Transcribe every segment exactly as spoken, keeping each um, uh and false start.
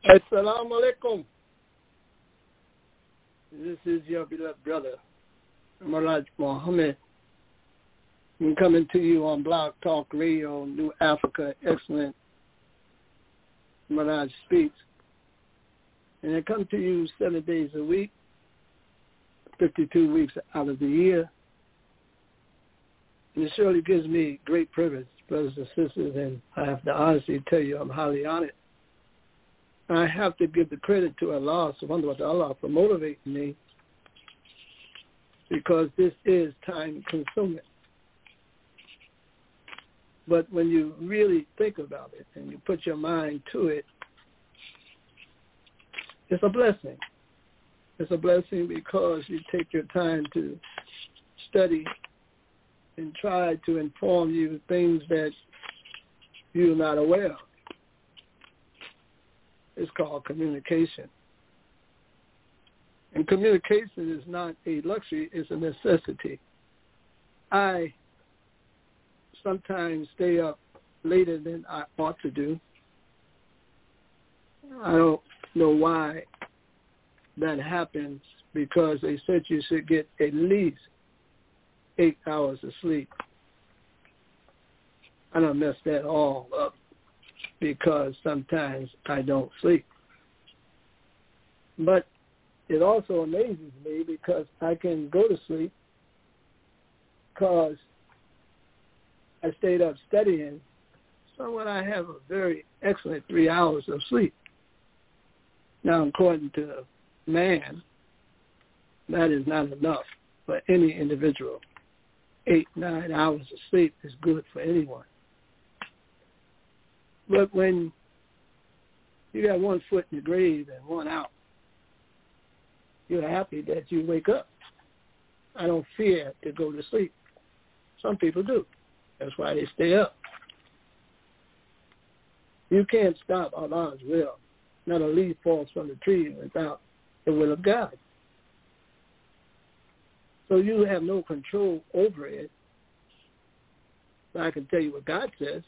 Assalamu alaikum. This is your beloved brother, Miraj Muhammad. I'm coming to you on Blog Talk Radio, New Africa Excellent. Miraj Speaks. And I come to you seven days a week, fifty-two weeks out of the year. And it surely gives me great privilege, brothers and sisters, and I have the honesty to tell you I'm highly honored. I have to give the credit to Allah, subhanahu wa ta'ala, for motivating me, because this is time consuming. But when you really think about it and you put your mind to it, it's a blessing. It's a blessing because you take your time to study and try to inform you things that you're not aware of. It's called communication. And communication is not a luxury, it's a necessity. I sometimes stay up later than I ought to do. I don't know why that happens, because they said you should get at least eight hours of sleep. I don't mess that all up, because sometimes I don't sleep. But it also amazes me because I can go to sleep because I stayed up studying. So when I have a very excellent three hours of sleep. Now, according to man, that is not enough for any individual. Eight, nine hours of sleep is good for anyone. But when you got one foot in the grave and one out, you're happy that you wake up. I don't fear to go to sleep. Some people do. That's why they stay up. You can't stop Allah's will. Not a leaf falls from the tree without the will of God. So you have no control over it. But I can tell you what God says.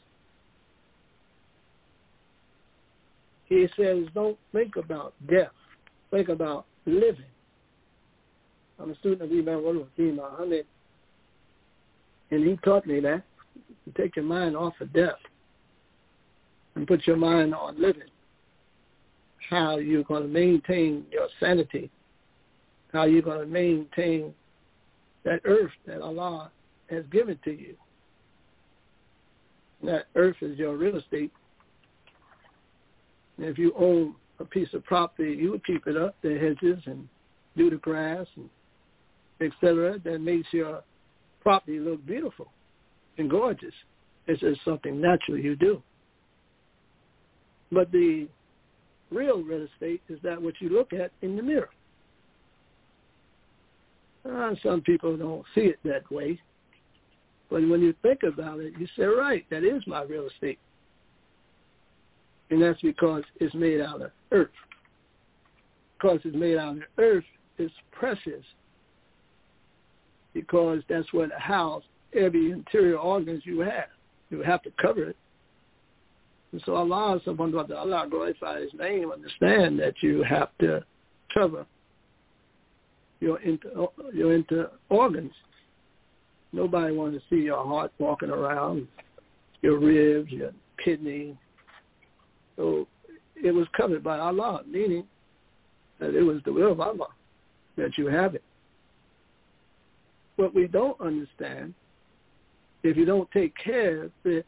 He says, don't think about death. Think about living. I'm a student of Imam Al-Wazim Muhammad, and he taught me that. You take your mind off of death and put your mind on living. How you're going to maintain your sanity. How you're going to maintain that earth that Allah has given to you. And that earth is your real estate. And if you own a piece of property, you would keep it up, the hedges, and do the grass, and et cetera. That makes your property look beautiful and gorgeous. It's just something natural you do. But the real real estate is that what you look at in the mirror. Uh, some people don't see it that way. But when you think about it, you say, right, that is my real estate. And that's because it's made out of earth. Because it's made out of earth, it's precious. Because that's what houses every interior organs you have. You have to cover it. And so Allah, subhanahu wa ta'ala, glorify His name, understand that you have to cover your inter, your inter organs. Nobody wants to see your heart walking around, your ribs, your kidney. So it was covered by Allah, meaning that it was the will of Allah that you have it. What we don't understand, if you don't take care of it,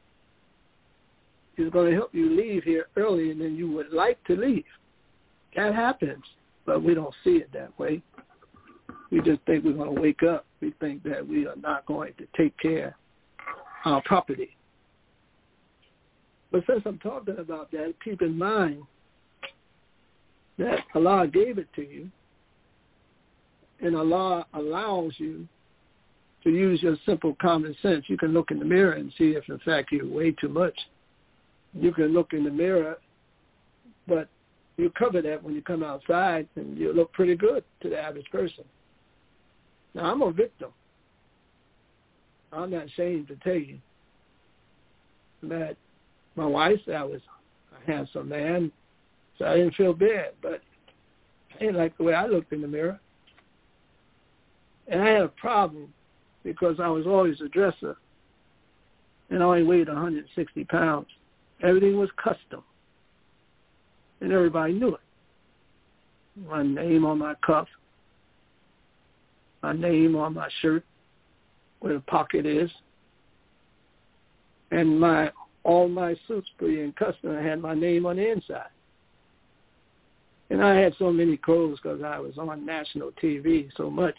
it's going to help you leave here earlier than you would like to leave. That happens, but we don't see it that way. We just think we're going to wake up. We think that we are not going to take care of our property. But since I'm talking about that, keep in mind that Allah gave it to you, and Allah allows you to use your simple common sense. You can look in the mirror and see if, in fact, you weigh too much. You can look in the mirror, but you cover that when you come outside, and you look pretty good to the average person. Now, I'm a victim. I'm not ashamed to tell you that my wife said I was a handsome man. So I didn't feel bad, but I didn't like the way I looked in the mirror. And I had a problem because I was always a dresser, and I only weighed one hundred sixty pounds. Everything was custom, and everybody knew it. My name on my cuff, my name on my shirt, where the pocket is, and my all my suits being custom. I had my name on the inside. And I had so many clothes because I was on national T V so much.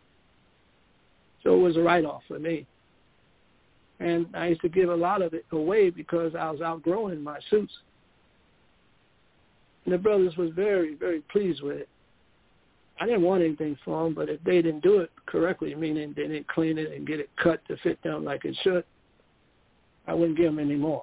So it was a write-off for me. And I used to give a lot of it away because I was outgrowing my suits. And the brothers was very, very pleased with it. I didn't want anything for them, but if they didn't do it correctly, meaning they didn't clean it and get it cut to fit them like it should, I wouldn't give them any more.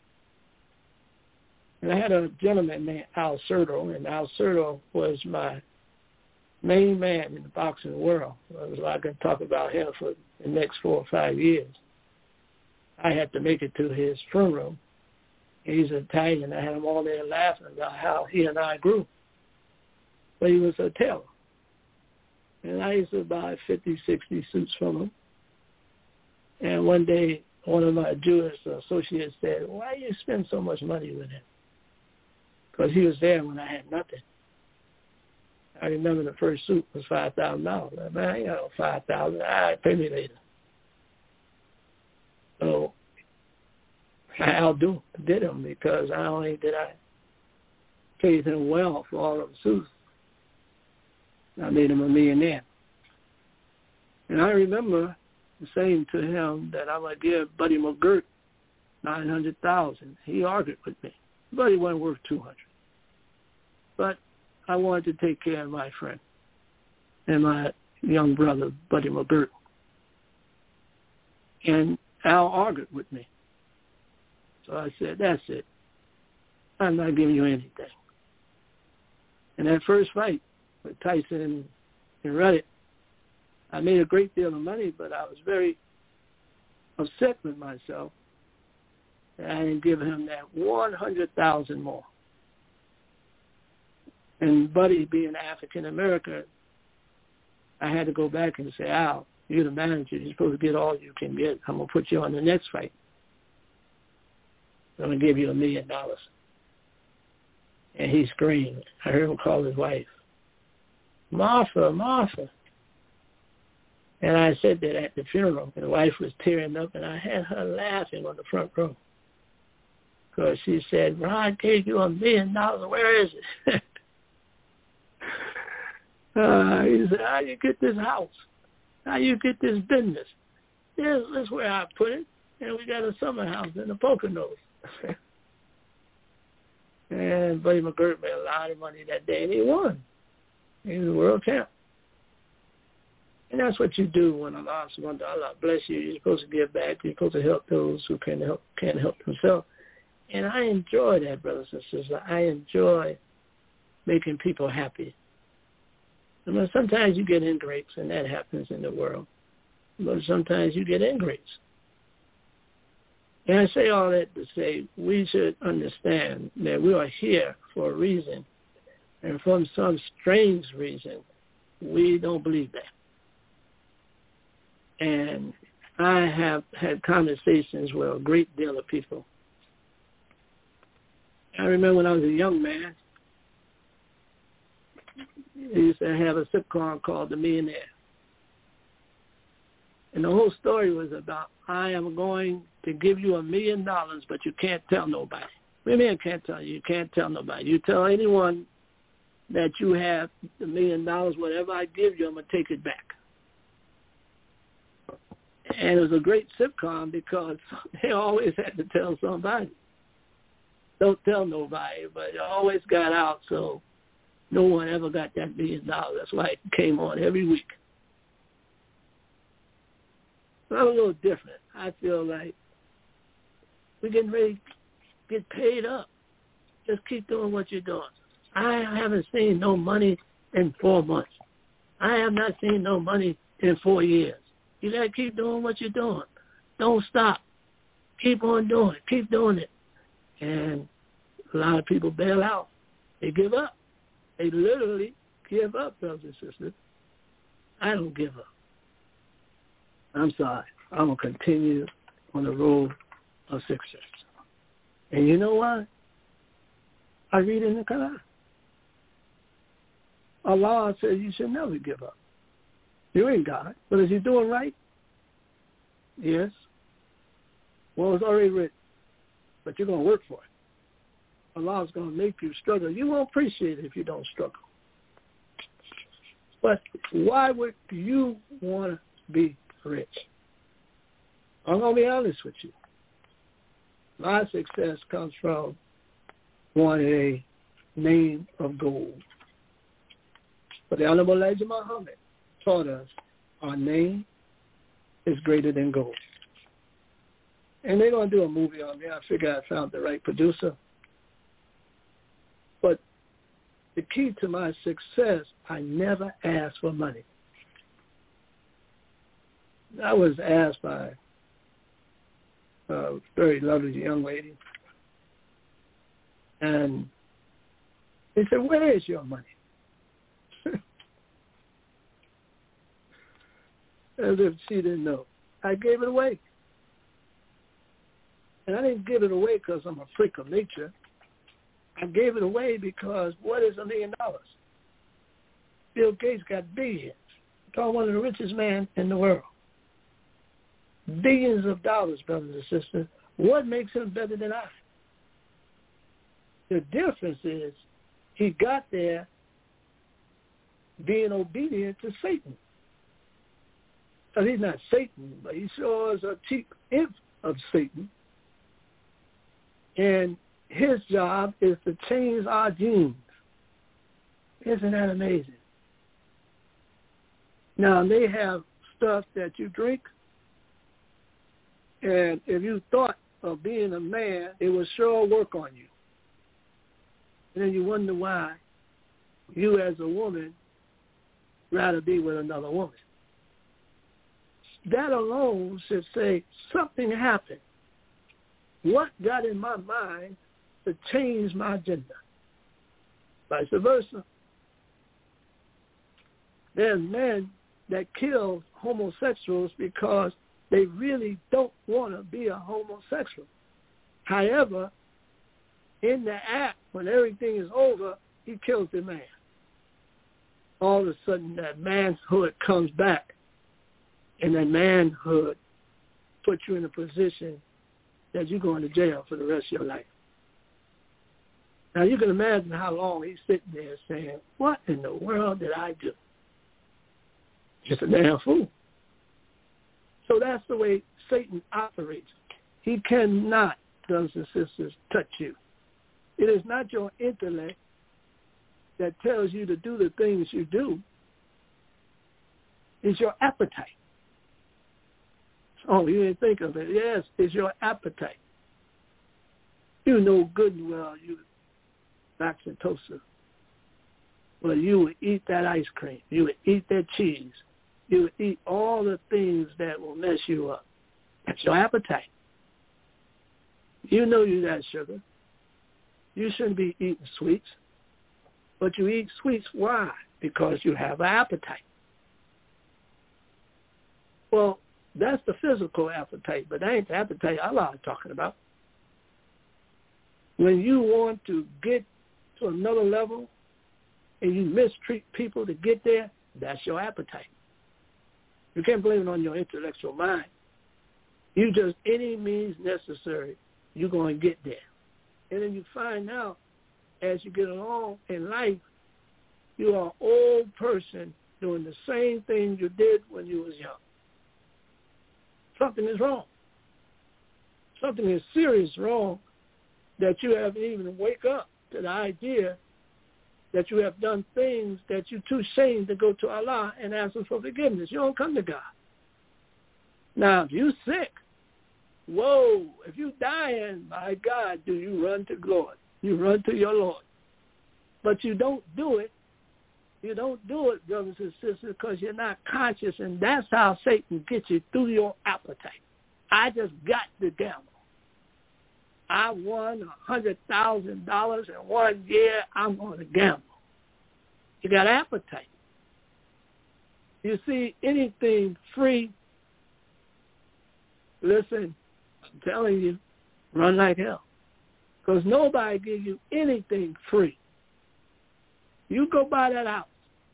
And I had a gentleman named Al Cerdo, and Al Cerdo was my main man in the boxing world. I can talk about him for the next four or five years. I had to make it to his funeral. He's Italian. I had him all there laughing about how he and I grew. But he was a tailor. And I used to buy fifty, sixty suits from him. And one day, one of my Jewish associates said, why do you spend so much money with him? Because he was there when I had nothing. I remember the first suit was five thousand dollars. Man, I ain't got no five thousand dollars. All right, pay me later. So I outdo did him because not only did I pay him well for all of the suits, I made him a millionaire. And I remember saying to him that I'm going to give Buddy McGirt nine hundred thousand dollars. He argued with me. Buddy wasn't worth two hundred dollars. But I wanted to take care of my friend and my young brother, Buddy McGirt. And Al argued with me. So I said, that's it. I'm not giving you anything. And that first fight with Tyson and, and Reddit, I made a great deal of money, but I was very upset with myself that I didn't give him that one hundred thousand dollars more. And Buddy being African American, I had to go back and say, Al, you're the manager. You're supposed to get all you can get. I'm going to put you on the next fight. I'm going to give you a million dollars. And he screamed. I heard him call his wife, Martha, Martha. And I said that at the funeral. And the wife was tearing up, and I had her laughing on the front row. Because she said, Ron gave you a million dollars. Where is it? Uh, he said, how you get this house? How you get this business? This, this is where I put it. And we got a summer house in the Poconos. And Buddy McGirt made a lot of money that day, and he won. He was a world champ. And that's what you do when Allah subhanahu wa ta'ala bless you. You're supposed to give back. You're supposed to help those who can help, can't help themselves. And I enjoy that, brothers and sisters. I enjoy making people happy. I mean, sometimes you get ingrates, and that happens in the world. But sometimes you get ingrates. And I say all that to say we should understand that we are here for a reason. And from some strange reason, we don't believe that. And I have had conversations with a great deal of people. I remember when I was a young man, he used to have a sitcom called The Millionaire. And the whole story was about, I am going to give you a million dollars, but you can't tell nobody. What do you mean I can't tell you? You can't tell nobody. You tell anyone that you have the million dollars, whatever I give you, I'm going to take it back. And it was a great sitcom because they always had to tell somebody. Don't tell nobody, but it always got out, so no one ever got that million dollars. That's why it came on every week. But I'm a little different. I feel like we're getting ready to get paid up. Just keep doing what you're doing. I haven't seen no money in four months. I have not seen no money in four years. You got to keep doing what you're doing. Don't stop. Keep on doing it. Keep doing it. And a lot of people bail out They give up. They literally give up, brothers and sisters. I don't give up. I'm sorry. I'm going to continue on the road of success. And you know what? I read in the Quran. Allah says you should never give up. You ain't God. But is he doing right? Yes. Well, it's already written. But you're going to work for it. Allah's going to make you struggle. You won't appreciate it if you don't struggle. But why would you want to be rich? I'm going to be honest with you. My success comes from wanting a name of gold. But the Honorable Elijah Muhammad taught us our name is greater than gold. And they're going to do a movie on me. I figure I found the right producer. But the key to my success, I never asked for money. I was asked by a very lovely young lady, and they said, where is your money? As if she didn't know. I gave it away. And I didn't give it away because I'm a freak of nature. I gave it away because what is a million dollars? Bill Gates got billions. He's one of the richest men in the world. Billions of dollars, brothers and sisters. What makes him better than I? The difference is he got there being obedient to Satan. But he's not Satan, but he sure is a cheap imp of Satan. And his job is to change our genes. Isn't that amazing? Now, they have stuff that you drink, and if you thought of being a man, it would sure work on you. And then you wonder why you as a woman rather be with another woman. That alone should say something happened. What got in my mind to change my gender? Vice versa. There's men that kill homosexuals because they really don't want to be a homosexual. However, in the act, when everything is over, he kills the man. All of a sudden, that manhood comes back, and that manhood puts you in a position that you're going to jail for the rest of your life. Now, you can imagine how long he's sitting there saying, what in the world did I do? Just a damn fool. So that's the way Satan operates. He cannot, brothers and sisters, touch you. It is not your intellect that tells you to do the things you do. It's your appetite. Oh, you didn't think of it. Yes, it's your appetite. You know good and well you Max and Toaster. Well, you would eat that ice cream. You would eat that cheese. You would eat all the things that will mess you up. That's your appetite. You know you got sugar. You shouldn't be eating sweets. But you eat sweets. Why? Because you have an appetite. Well, that's the physical appetite, but that ain't the appetite Allah is talking about. When you want to get to another level and you mistreat people to get there, that's your appetite. You can't blame it on your intellectual mind. You just, any means necessary, you're going to get there. And then you find out as you get along in life, you are an old person doing the same thing you did when you was young. Something is wrong. Something is serious wrong that you haven't even wake up to the idea that you have done things that you're too ashamed to go to Allah and ask Him for forgiveness. You don't come to God. Now, if you're sick, whoa, if you're dying, my God, do you run to God. You run to your Lord. But you don't do it. You don't do it, brothers and sisters, because you're not conscious, and that's how Satan gets you through your appetite. I just got to gamble. I won one hundred thousand dollars in one year, I'm going to gamble. You got appetite. You see, anything free, listen, I'm telling you, run like hell. Because nobody gives you anything free. You go buy that house.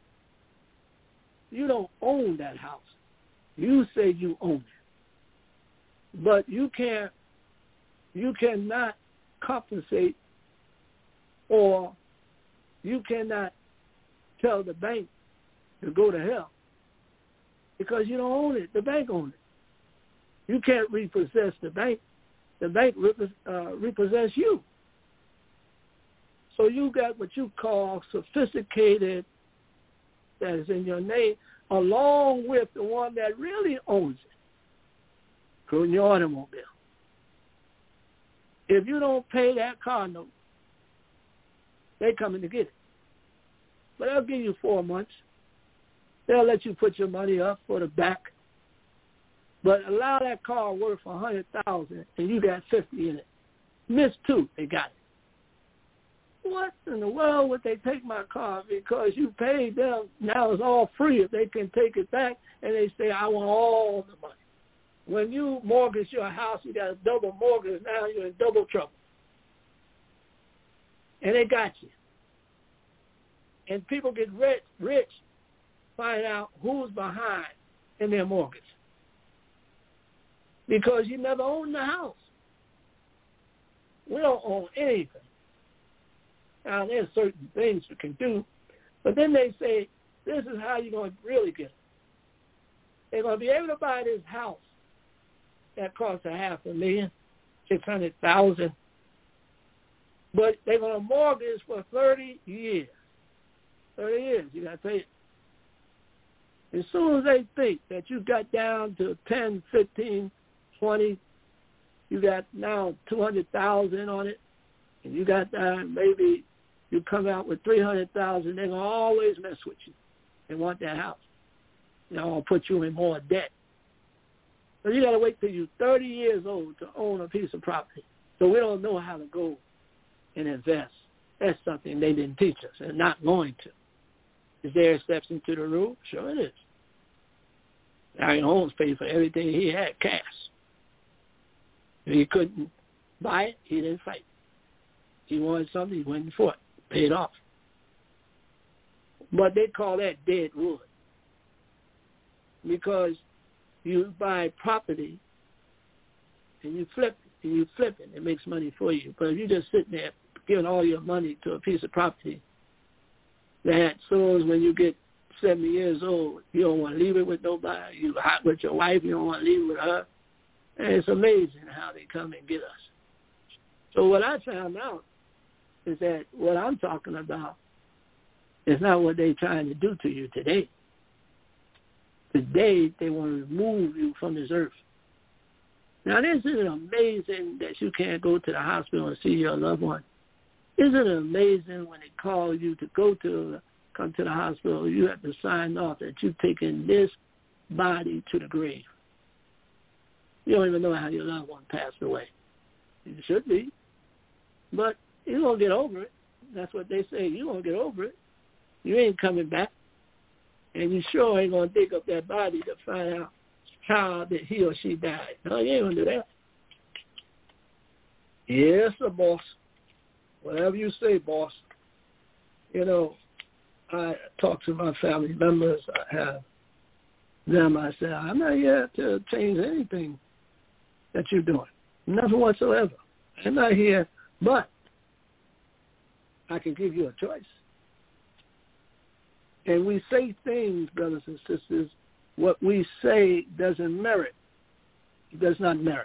You don't own that house. You say you own it. But you can't, you cannot compensate, or you cannot tell the bank to go to hell because you don't own it. The bank owns it. You can't repossess the bank. The bank uh, repossess you. So you got what you call sophisticated that is in your name, along with the one that really owns it, including your automobile. If you don't pay that car note, they coming to get it. But they'll give you four months. They'll let you put your money up for the back. But allow that car worth a hundred thousand, and you got fifty in it. Miss two, they got it. What in the world would they take my car because you paid them? Now it's all free if they can take it back, and they say, I want all the money. When you mortgage your house, you got a double mortgage. Now you're in double trouble. And they got you. And people get rich, rich, find out who's behind in their mortgage. Because you never owned the house. We don't own anything. Now, there's certain things you can do, but then they say, this is how you're going to really get it. They're going to be able to buy this house that costs a half a million, six hundred thousand, but they're going to mortgage for thirty years. thirty years, you got to pay it. As soon as they think that you got down to ten, fifteen, twenty, you got now two hundred thousand on it, and you got uh, maybe you come out with three hundred thousand, they're going to always mess with you and want that house. They're going to put you in more debt. So you got to wait till you're thirty years old to own a piece of property. So we don't know how to go and invest. That's something they didn't teach us and not going to. Is there exception to the rule? Sure it is. Larry Holmes paid for everything he had cash. If he couldn't buy it, he didn't fight. He wanted something, he went and fought, paid off. But they call that dead wood because you buy property and you flip it, and you flip it, it makes money for you. But if you're just sitting there giving all your money to a piece of property that soon as when you get seventy years old, you don't want to leave it with nobody, you hot with your wife, you don't want to leave it with her. And it's amazing how they come and get us. So what I found out is that what I'm talking about is not what they're trying to do to you today. Today, they want to remove you from this earth. Now, isn't it amazing that you can't go to the hospital and see your loved one? Isn't it amazing when they call you to go to come to the hospital, you have to sign off that you're taking this body to the grave? You don't even know how your loved one passed away. You should be. But you're going to get over it. That's what they say. You're going to get over it. You ain't coming back. And you sure ain't going to dig up that body to find out how that he or she died. No, you ain't going to do that. Yes, sir, boss. Whatever you say, boss. You know, I talk to my family members. I have them. I say, I'm not here to change anything that you're doing. Nothing whatsoever. I'm not here, but I can give you a choice. And we say things, brothers and sisters, what we say doesn't merit. It does not merit.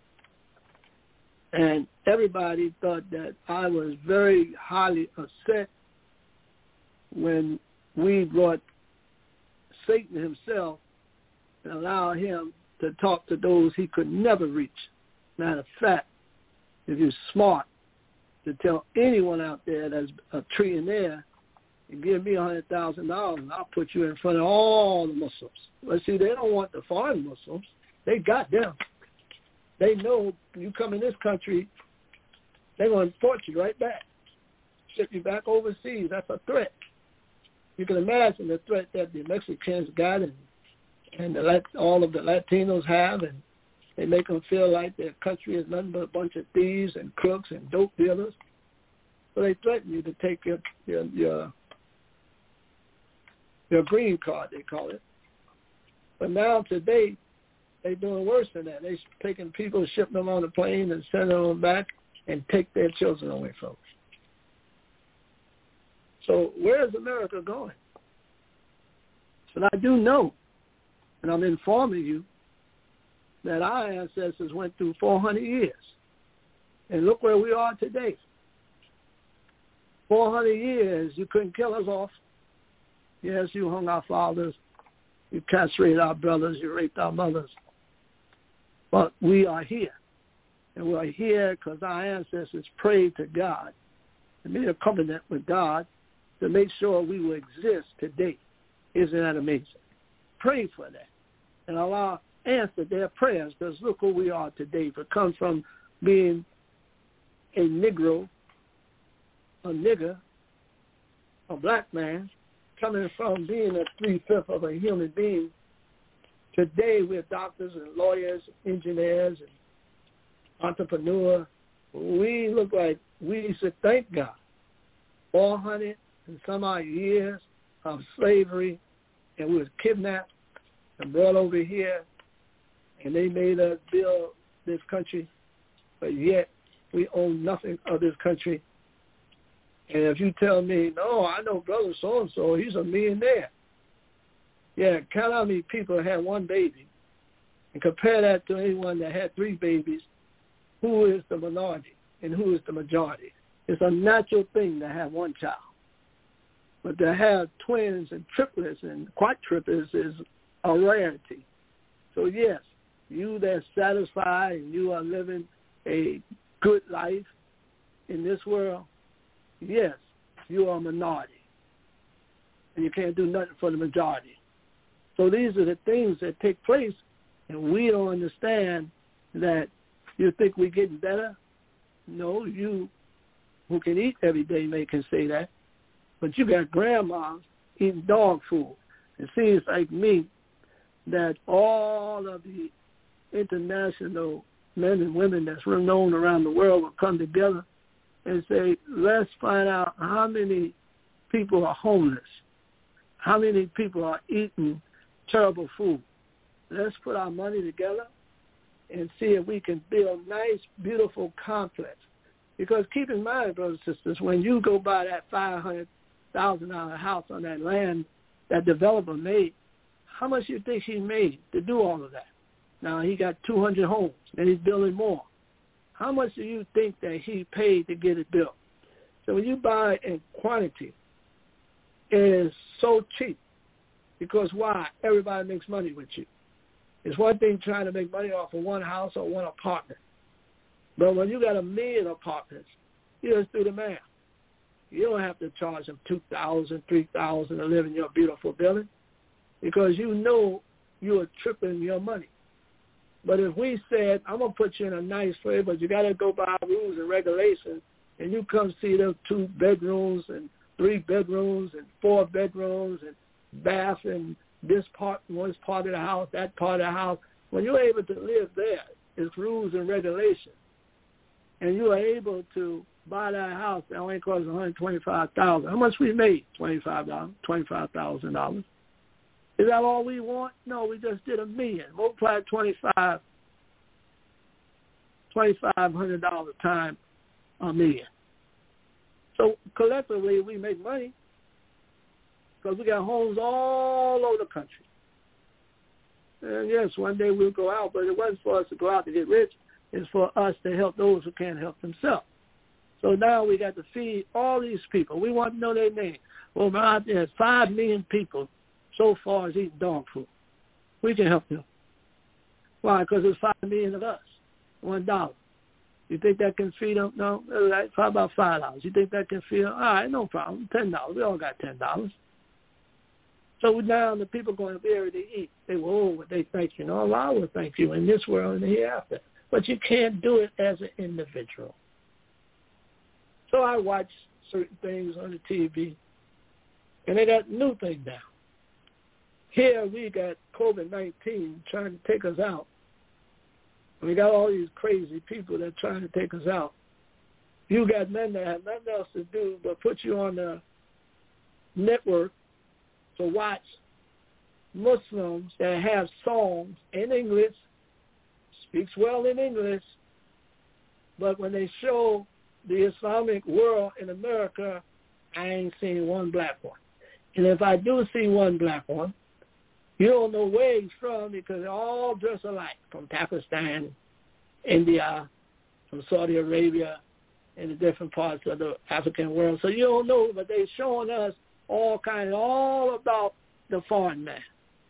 And everybody thought that I was very highly upset when we brought Satan himself and allowed him to talk to those he could never reach. Matter of fact, if you're smart, to tell anyone out there that's a trillionaire, and give me one hundred thousand dollars, and I'll put you in front of all the Muslims. But see, they don't want the foreign Muslims. They got them. They know you come in this country, they're going to deport you right back, ship you back overseas. That's a threat. You can imagine the threat that the Mexicans got and, and the, all of the Latinos have, and they make them feel like their country is nothing but a bunch of thieves and crooks and dope dealers. So they threaten you to take your your your, your green card, they call it. But now today, they're doing worse than that. They're taking people, shipping them on a plane and sending them back and take their children away from them. So where is America going? But I do know, and I'm informing you, that our ancestors went through four hundred years. And look where we are today. four hundred years, you couldn't kill us off. Yes, you hung our fathers. You castrated our brothers. You raped our mothers. But we are here. And we're here because our ancestors prayed to God and made a covenant with God to make sure we will exist today. Isn't that amazing? Pray for that. And Allah answered their prayers, because look who we are today. We come from being a Negro, a nigger, a black man, coming from being a three-fifths of a human being. Today we're doctors and lawyers, engineers, and entrepreneurs. We look like we should thank God. four hundred and some odd years of slavery, and we was kidnapped and brought over here, and they made us build this country, but yet we own nothing of this country. And if you tell me, no, I know brother so-and-so, he's a millionaire. Yeah, count how many people had one baby, and compare that to anyone that had three babies. Who is the minority and who is the majority? It's a natural thing to have one child. But to have twins and triplets and quadruplets is a rarity. So yes, you that's satisfied and you are living a good life in this world, yes, you are a minority. And you can't do nothing for the majority. So these are the things that take place, and we don't understand that. You think we're getting better? No, you who can eat every day may can say that. But you got grandmas eating dog food. It seems like me that all of the international men and women that's known around the world will come together and say, let's find out how many people are homeless, how many people are eating terrible food. Let's put our money together and see if we can build nice, beautiful complex. Because keep in mind, brothers and sisters, when you go buy that five hundred thousand dollars house on that land that developer made, how much do you think he made to do all of that? Now, he got two hundred homes, and he's building more. How much do you think that he paid to get it built? So when you buy in quantity, it is so cheap. Because why? Everybody makes money with you. It's one thing trying to make money off of one house or one apartment. But when you got a million apartments, you just do the math. You don't have to charge them two thousand dollars, three thousand dollars to live in your beautiful building because you know you are tripping your money. But if we said, I'm going to put you in a nice place, but you got to go by rules and regulations, and you come see those two bedrooms and three bedrooms and four bedrooms and bath and this part, one part of the house, that part of the house. When you're able to live there, it's rules and regulations. And you are able to buy that house that only costs one hundred twenty-five thousand dollars. How much we made? twenty-five dollars, twenty-five thousand dollars. Is that all we want? No, we just did a million. Multiply twenty-five, twenty-five hundred dollars times a million. So collectively, we make money. Because we got homes all over the country. And yes, one day we'll go out, but it wasn't for us to go out to get rich. It's for us to help those who can't help themselves. So now we got to feed all these people. We want to know their name. Well, there's five million people so far as eating dog food. We can help them. Why? Because there's five million of us. One dollar. You think that can feed them? No. Right. How about five dollars? You think that can feed them? All right, no problem. Ten dollars. We all got ten dollars. So now the people going to be able to eat. They will, oh, they thank you. No, Allah will thank you in this world and the hereafter. But you can't do it as an individual. So I watch certain things on the T V, and they got new things now. Here we got COVID nineteen trying to take us out. We got all these crazy people that are trying to take us out. You got men that have nothing else to do but put you on the network to watch Muslims that have songs in English, speaks well in English, but when they show the Islamic world in America, I ain't seen one black one. And if I do see one black one, you don't know where he's from because they're all dressed alike, from Pakistan, India, from Saudi Arabia, and the different parts of the African world. So you don't know, but they're showing us all kinds, all about the foreign man.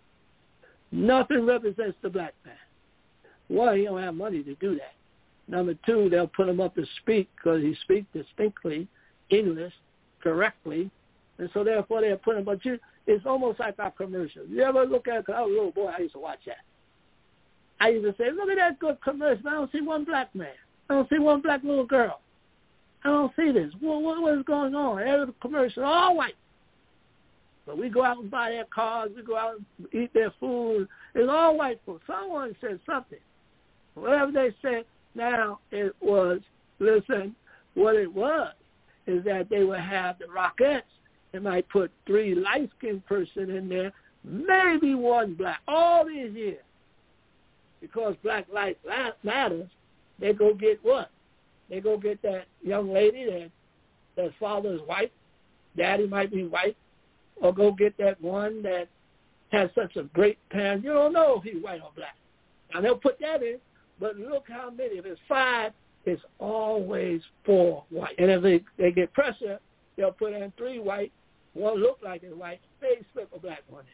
Nothing represents the black man. One, he don't have money to do that. Number two, they'll put him up to speak because he speaks distinctly English correctly, and so therefore they'll put him. But you, it's almost like our commercials. You ever look at? Cause I was a little boy, I used to watch that. I used to say, "Look at that good commercial. I don't see one black man. I don't see one black little girl. I don't see this. What, what, what is going on? Every commercial, all white." But we go out and buy their cars. We go out and eat their food. It's all white folks. Someone said something. Whatever they said, now it was, listen, what it was is that they would have the Rockettes. They might put three light-skinned person in there, maybe one black, all these years. Because Black Lives Matters, they go get what? They go get that young lady that that father is white, daddy might be white, or go get that one that has such a great parent. You don't know if he's white or black. Now, they'll put that in, but look how many. If it's five, it's always four white. And if they, they get pressure, they'll put in three white, one look like it's white, they slip a black one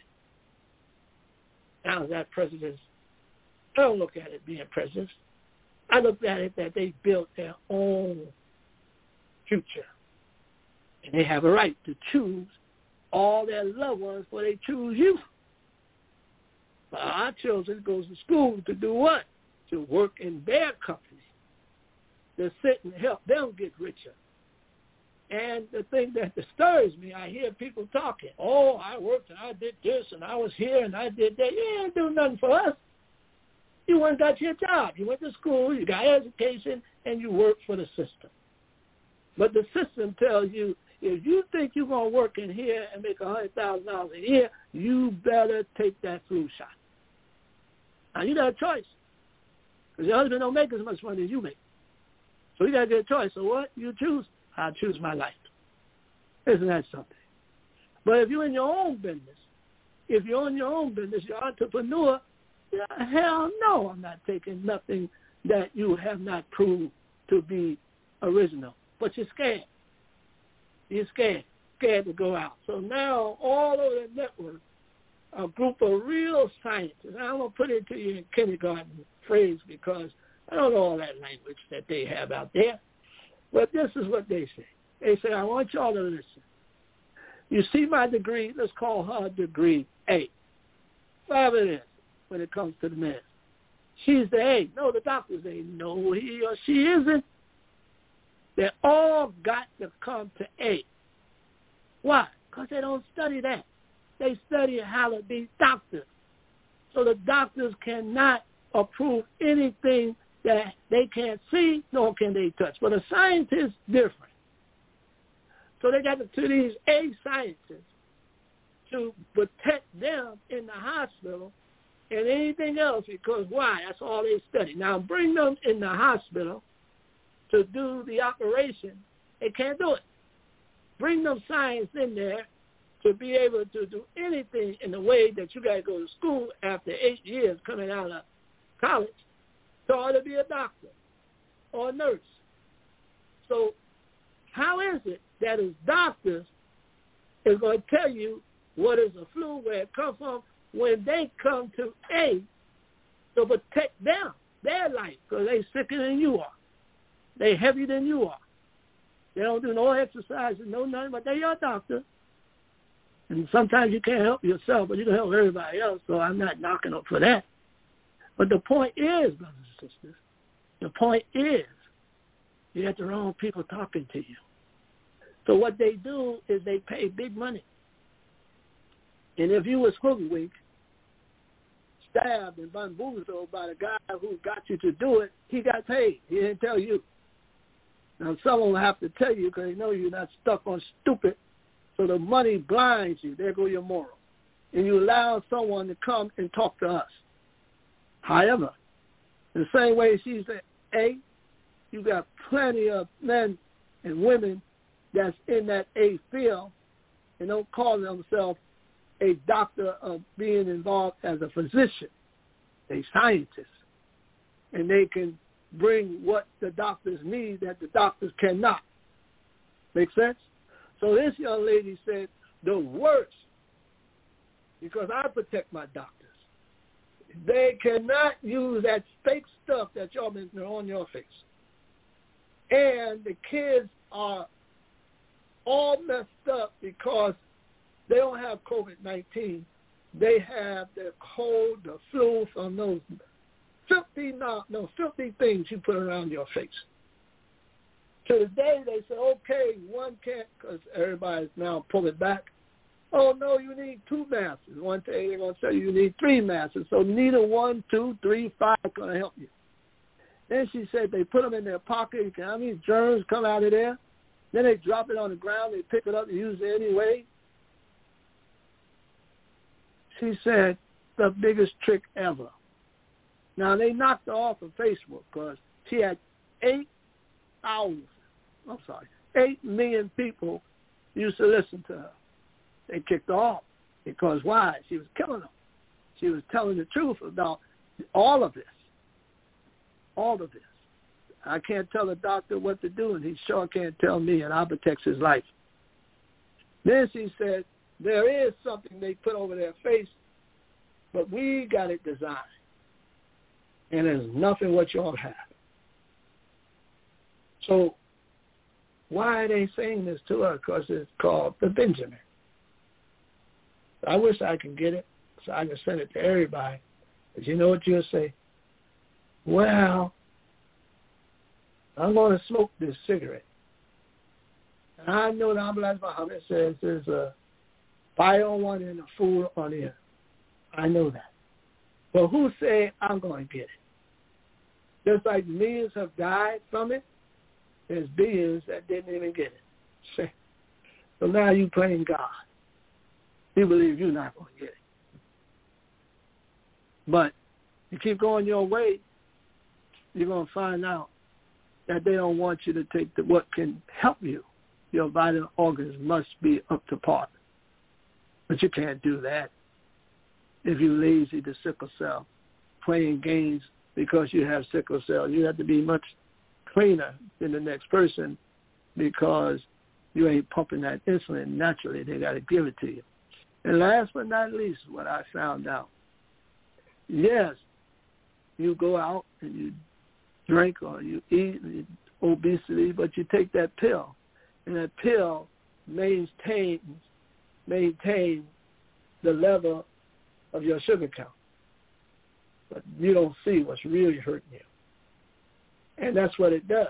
in. Now, is that prejudice? I don't look at it being prejudice. I look at it that they built their own future. And they have a right to choose all their loved ones before they choose you. But our children go to school to do what? To work in their company. To sit and help them get richer. And the thing that disturbs me, I hear people talking, oh, I worked and I did this and I was here and I did that. You didn't do nothing for us. You went and got your job. You went to school, you got education, and you worked for the system. But the system tells you, if you think you're going to work in here and make one hundred thousand dollars a year, you better take that flu shot. Now, you got a choice. Because your husband don't make as much money as you make. So you got to get a choice. So what? You choose. I'll choose my life. Isn't that something? But if you're in your own business, if you're in your own business, you're an entrepreneur, yeah, hell no, I'm not taking nothing that you have not proved to be original. But you're scared. You're scared. Scared to go out. So now all over the network, a group of real scientists, I'm going to put it to you in kindergarten phrase because I don't know all that language that they have out there. But this is what they say. They say, I want y'all to listen. You see my degree? Let's call her degree A. Whatever it is when it comes to the men. She's the A. No, the doctors say, no, he or she isn't. They all got to come to A. Why? Because they don't study that. They study how to be doctors. So the doctors cannot approve anything that they can't see, nor can they touch. But a scientist, different. So they got to, to these A scientists to protect them in the hospital and anything else because why? That's all they study. Now bring them in the hospital to do the operation. They can't do it. Bring them science in there to be able to do anything in the way that you got to go to school after eight years coming out of college to order to be a doctor or a nurse. So how is it that as doctors is going to tell you what is a flu, where it comes from, when they come to A to protect them, their life, because they sicker than you are. They heavier than you are. They don't do no exercise and no nothing, but they're your doctor. And sometimes you can't help yourself, but you can help everybody else, so I'm not knocking up for that. But the point is, brothers and sisters, the point is, you got the wrong people talking to you. So what they do is they pay big money. And if you was hoodwinked, stabbed and bamboozled by the guy who got you to do it, he got paid. He didn't tell you. Now, someone will have to tell you because they know you're not stuck on stupid. So the money blinds you. There go your moral. And you allow someone to come and talk to us. However, in the same way she said, A, you got plenty of men and women that's in that A field and don't call themselves a doctor of being involved as a physician. They scientists. And they can bring what the doctors need that the doctors cannot. Make sense? So this young lady said, the worst, because I protect my doctors, they cannot use that fake stuff that y'all been on your face. And the kids are all messed up because they don't have COVID nineteen. They have the cold, the flu from those filthy, no, no, filthy things you put around your face. To the day they say, okay, one can't, because everybody's now pulling back. Oh, no, you need two masks. One day they're going to tell you you need three masks. So neither one, two, three, five is going to help you. Then she said they put them in their pocket. You can, how many germs come out of there? Then they drop it on the ground. They pick it up and use it anyway. She said the biggest trick ever. Now, they knocked her off of Facebook because she had eight thousand, I'm sorry, eight million people used to listen to her. They kicked her off because why? She was killing them. She was telling the truth about all of this. All of this. I can't tell a doctor what to do, and he sure can't tell me, and I protect his life. Then she said, there is something they put over their face, but we got it designed. And there's nothing what y'all have. So why are they saying this to her? Because it's called the Benjamin. I wish I could get it so I can send it to everybody. But you know what you'll say? Well, I'm going to smoke this cigarette. And I know that Abdullah Muhammad says there's a fire on one and a food on the other. I know that. But who said I'm going to get it? Just like millions have died from it, there's billions that didn't even get it. So now you playing God. You believe you're not going to get it. But you keep going your way, you're going to find out that they don't want you to take the, what can help you. Your vital organs must be up to par. But you can't do that if you're lazy to sickle cell, playing games because you have sickle cell. You have to be much cleaner than the next person because you ain't pumping that insulin naturally. They got to give it to you. And last but not least, what I found out, yes, you go out and you drink or you eat and you, obesity, but you take that pill, and that pill maintains maintain the level of your sugar count. But you don't see what's really hurting you. And that's what it does.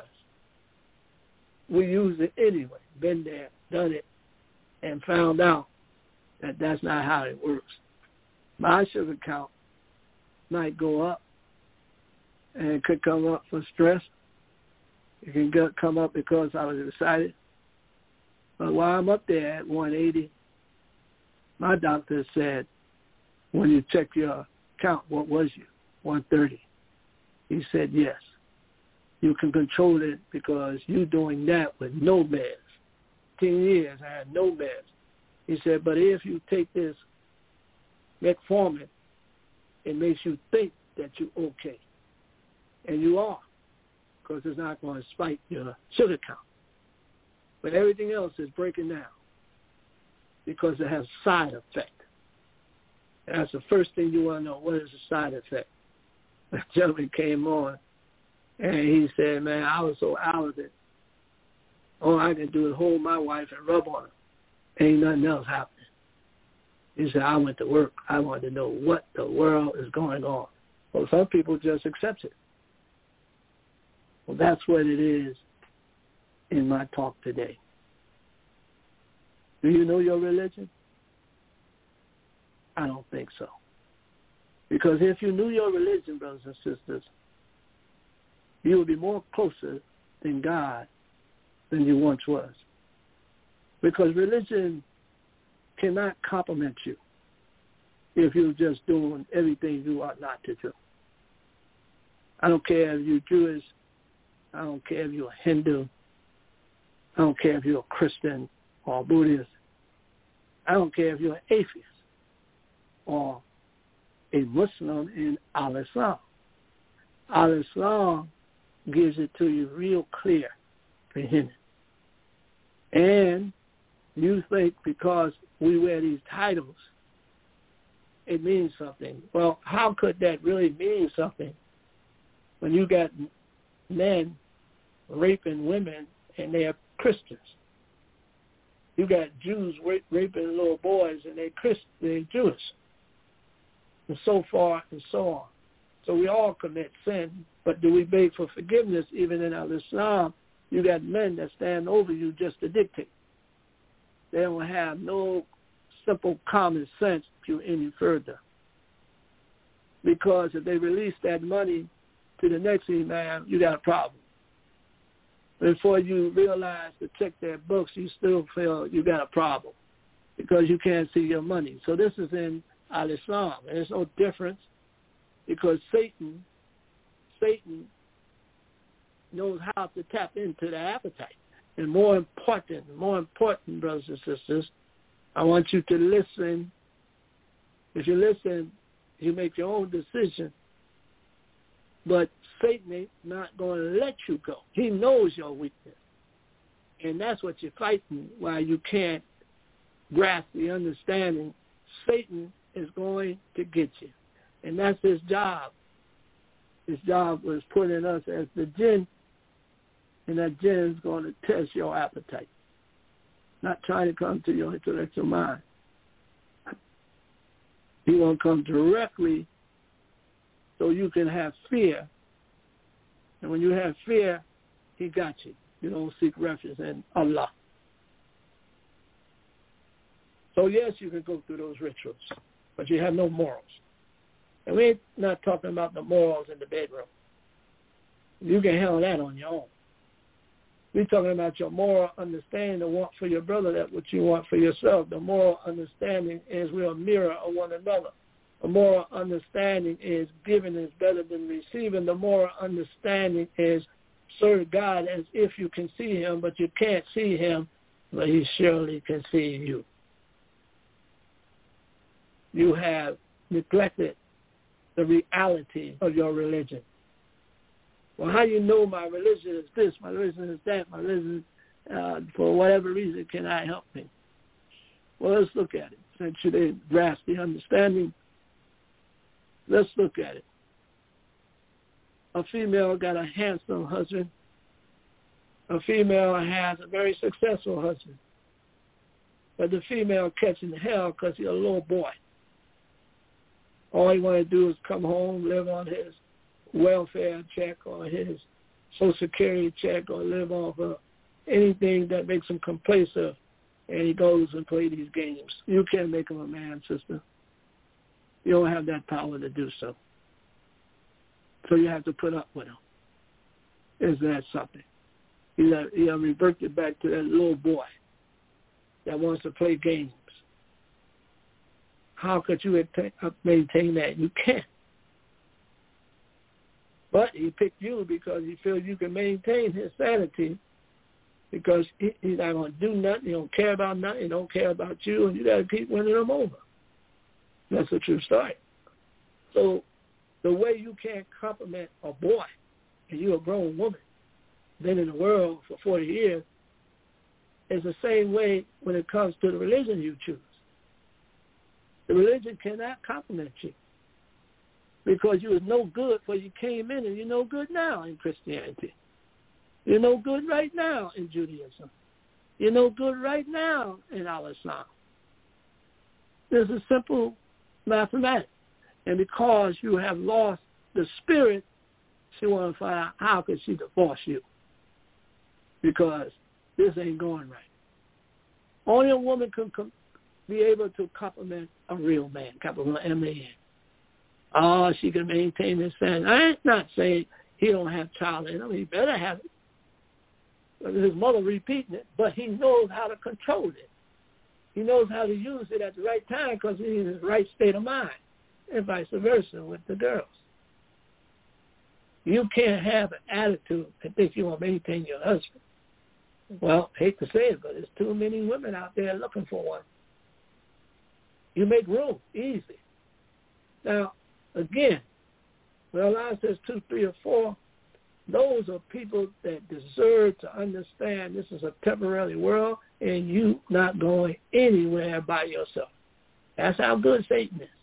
We use it anyway, been there, done it, and found out that that's not how it works. My sugar count might go up, and it could come up for stress. It can go, come up because I was excited. But while I'm up there at one eighty, my doctor said, when you check your count, what was you? one thirty. He said, yes. You can control it because you're doing that with no meds. Ten years I had no meds. He said, but if you take this metformin, it makes you think that you're okay. And you are, because it's not going to spike your sugar count. But everything else is breaking down because it has side effect. And that's the first thing you want to know. What is the side effect? The gentleman came on, and he said, man, I was so out of it. All I can do is hold my wife and rub on her. Ain't nothing else happening. He said, I went to work. I wanted to know what the world is going on. Well, some people just accept it. Well, that's what it is in my talk today. Do you know your religion? I don't think so. Because if you knew your religion, brothers and sisters, you would be more closer than God than you once was. Because religion cannot compliment you if you're just doing everything you ought not to do. I don't care if you're Jewish. I don't care if you're a Hindu. I don't care if you're a Christian or a Buddhist. I don't care if you're an atheist or a Muslim in Al-Islam. Al-Islam gives it to you real clear for him. And you think because we wear these titles, it means something. Well, how could that really mean something when you got men raping women and they're Christians? You got Jews raping little boys and they're Christian, they're Jewish, and so far and so on. So we all commit sin, but do we beg for forgiveness? Even in Al-Islam, you got men that stand over you just to dictate. They don't have no simple common sense to any further. Because if they release that money to the next imam, you got a problem. Before you realize to check their books, you still feel you got a problem because you can't see your money. So this is in Al-Islam. There's no difference because Satan, Satan knows how to tap into the appetite. And more important, more important, brothers and sisters, I want you to listen. If you listen, you make your own decision. But Satan ain't not going to let you go. He knows your weakness. And that's what you're fighting while you can't grasp the understanding. Satan is going to get you. And that's his job. His job was putting us as the jinn, and that jinn is going to test your appetite, not trying to come to your intellectual mind. He won't come directly so you can have fear. And when you have fear, he got you. You don't seek refuge in Allah. So yes, you can go through those rituals, but you have no morals. And we're not talking about the morals in the bedroom. You can handle that on your own. We're talking about your moral understanding, the want for your brother, that what you want for yourself. The moral understanding is we're a mirror of one another. The moral understanding is giving is better than receiving. The moral understanding is serve God as if you can see him, but you can't see him, but he surely can see you. You have neglected the reality of your religion. Well, how do you know my religion is this, my religion is that, my religion, uh, for whatever reason, can I help me? Well, let's look at it. Since you didn't grasp the understanding, let's look at it. A female got a handsome husband. A female has a very successful husband. But the female catching hell because he's a little boy. All he want to do is come home, live on his welfare check or his Social Security check or live off of anything that makes him complacent, and he goes and play these games. You can't make him a man, sister. You don't have that power to do so. So you have to put up with him. Is that something? He have, he have reverted back to that little boy that wants to play games. How could you maintain that? You can't. But he picked you because he feels you can maintain his sanity because he, he's not going to do nothing. He don't care about nothing. He don't care about you, and you got to keep winning him over. That's a true story. So the way you can't compliment a boy, and you're a grown woman, been in the world for forty years, is the same way when it comes to the religion you choose. The religion cannot compliment you because you was no good before you came in, and you're no good now in Christianity. You're no good right now in Judaism. You're no good right now in Al-Islam. There's a simple mathematics. And because you have lost the spirit, she wants to find out how could she divorce you because this ain't going right. Only a woman can com- be able to compliment a real man, capital M A N. Oh, she can maintain his sanity. I'm not saying he don't have child in him. He better have it. But his mother repeating it, but he knows how to control it. He knows how to use it at the right time because he's in his right state of mind, and vice versa with the girls. You can't have an attitude and think you want to maintain your husband. Well, I hate to say it, but there's too many women out there looking for one. You make room, easy. Now, again, when Allah says two, three, or four, those are people that deserve to understand this is a temporary world and you not going anywhere by yourself. That's how good Satan is.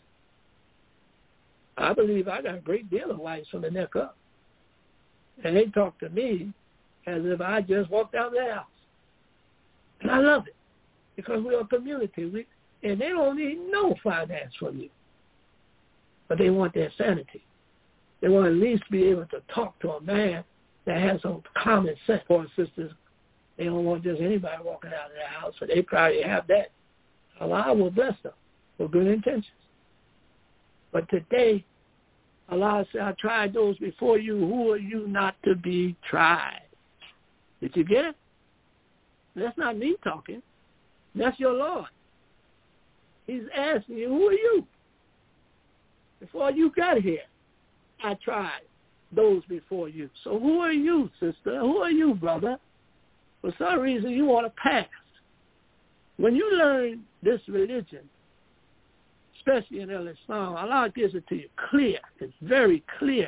I believe I got a great deal of wives from the neck up. And they talk to me as if I just walked out of the house. And I love it because we're a community. We, and they don't need no finance from you. But they want their sanity. They want to at least be able to talk to a man that has some common sense. For sisters, they don't want just anybody walking out of their house, so they probably have that. Allah will bless them for good intentions. But today, Allah said, I tried those before you. Who are you not to be tried? Did you get it? That's not me talking. That's your Lord. He's asking you, who are you? Before you got here, I tried those before you. So who are you, sister? Who are you, brother? For some reason, you want to pass. When you learn this religion, especially in Islam, Allah gives it to you clear. It's very clear.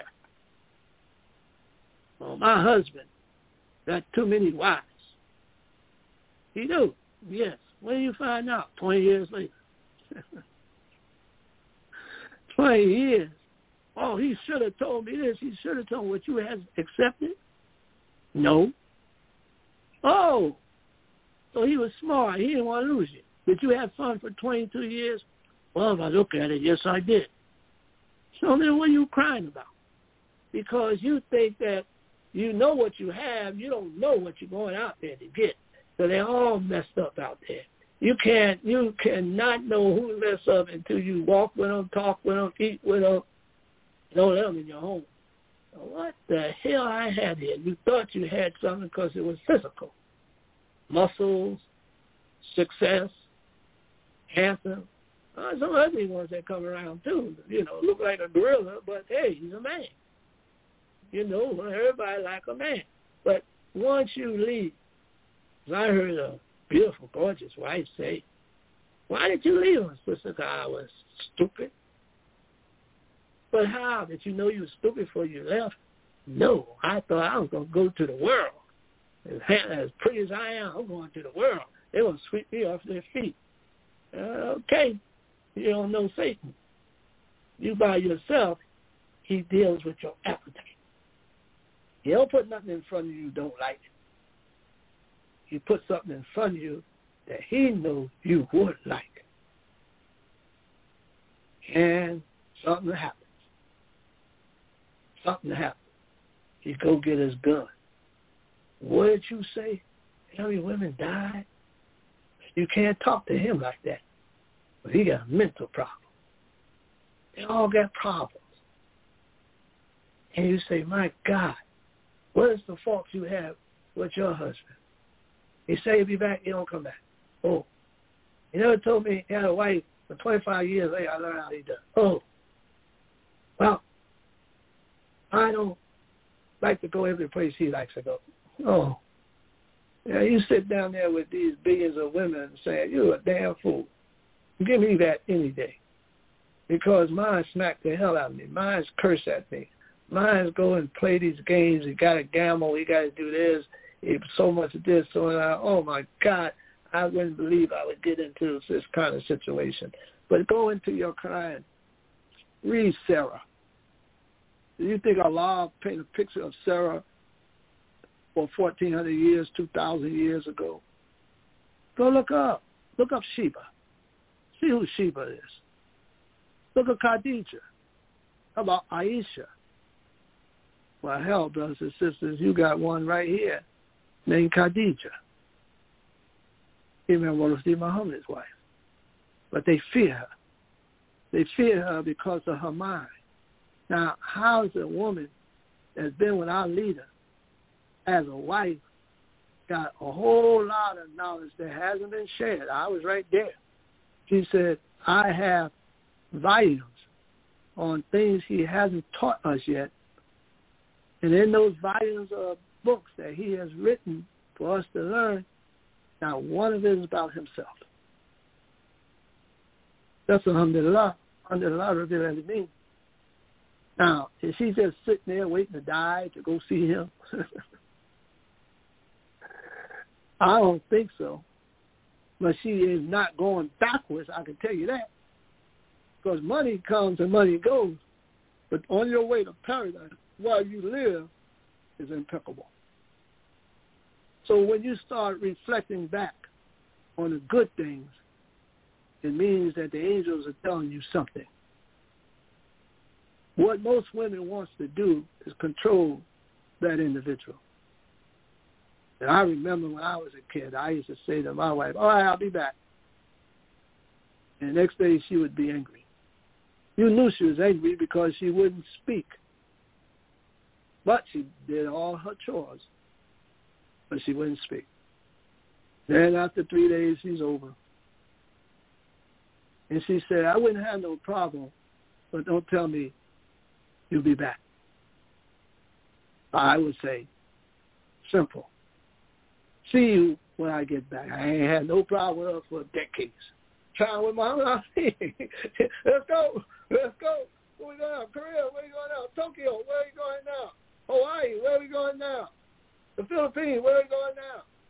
Well, my husband got too many wives. He do, yes. When do you find out? twenty years later. twenty years. Oh, he should have told me this. He should have told me what you had accepted. No. Oh, so he was smart. He didn't want to lose you. Did you have fun for twenty-two years? Well, if I look at it, yes, I did. So then what are you crying about? Because you think that you know what you have. You don't know what you're going out there to get. So they're all messed up out there. You can't, you cannot know who messed up until you walk with them, talk with them, eat with them. Don't let them in your home. What the hell I had here? You thought you had something because it was physical. Muscles, success, handsome. Uh, some ugly ones that come around too. You know, look like a gorilla, but hey, he's a man. You know, everybody like a man. But once you leave, I heard a beautiful, gorgeous wife say, why did you leave him, sister? I was stupid. But how? Did you know you were stupid before you left? No, I thought I was going to go to the world. As, as pretty as I am, I'm going to the world. They want to sweep me off their feet. Uh, okay, you don't know Satan. You by yourself, he deals with your appetite. He don't put nothing in front of you you don't like. He puts something in front of you that he knows you would like. And something happens. Something happens. He go get his gun. What did you say? How many women died? You can't talk to him like that. But he got a mental problem. They all got problems. And you say, my God, what is the fault you have with your husband? He say he'll be back, he don't come back. Oh. He never told me he had a wife for twenty-five years later. I learned how he does. Oh. Well, I don't like to go every place he likes to go. Oh. Yeah, you sit down there with these billions of women and say, you're a damn fool. Give me that any day. Because mine smack the hell out of me. Mine's curse at me. Mine's go and play these games. He got to gamble. He got to do this. He, so much of this. So that. Oh, my God. I wouldn't believe I would get into this kind of situation. But go into your Quran. Read Sarah. Do you think Allah painted a picture of Sarah for fourteen hundred years, two thousand years ago? Go look up. Look up Sheba. See who Sheba is. Look at Khadijah. How about Aisha? Well, hell, brothers and sisters, you got one right here named Khadijah. even want to see Muhammad's wife. But they fear her. They fear her because of her mind. Now, how is a woman that's been with our leader as a wife got a whole lot of knowledge that hasn't been shared? I was right there. She said, I have volumes on things he hasn't taught us yet. And in those volumes of books that he has written for us to learn, not one of it is about himself. That's alhamdulillah. Alhamdulillah, really means. Now, is she just sitting there waiting to die to go see him? I don't think so. But she is not going backwards, I can tell you that. Because money comes and money goes. But on your way to paradise, while you live, is impeccable. So when you start reflecting back on the good things, it means that the angels are telling you something. What most women wants to do is control that individual. And I remember when I was a kid, I used to say to my wife, all right, I'll be back. And the next day she would be angry. You knew she was angry because she wouldn't speak. But she did all her chores. But she wouldn't speak. Then after three days, she's over. And she said, I wouldn't have no problem, but don't tell me you'll be back. I would say, simple. See you when I get back. I ain't had no problem with her for decades. Trying with my mom. Let's go. Let's go. Where we going now? Korea, where we going now? Tokyo, where we going now? Hawaii, where we going now? The Philippines, where we going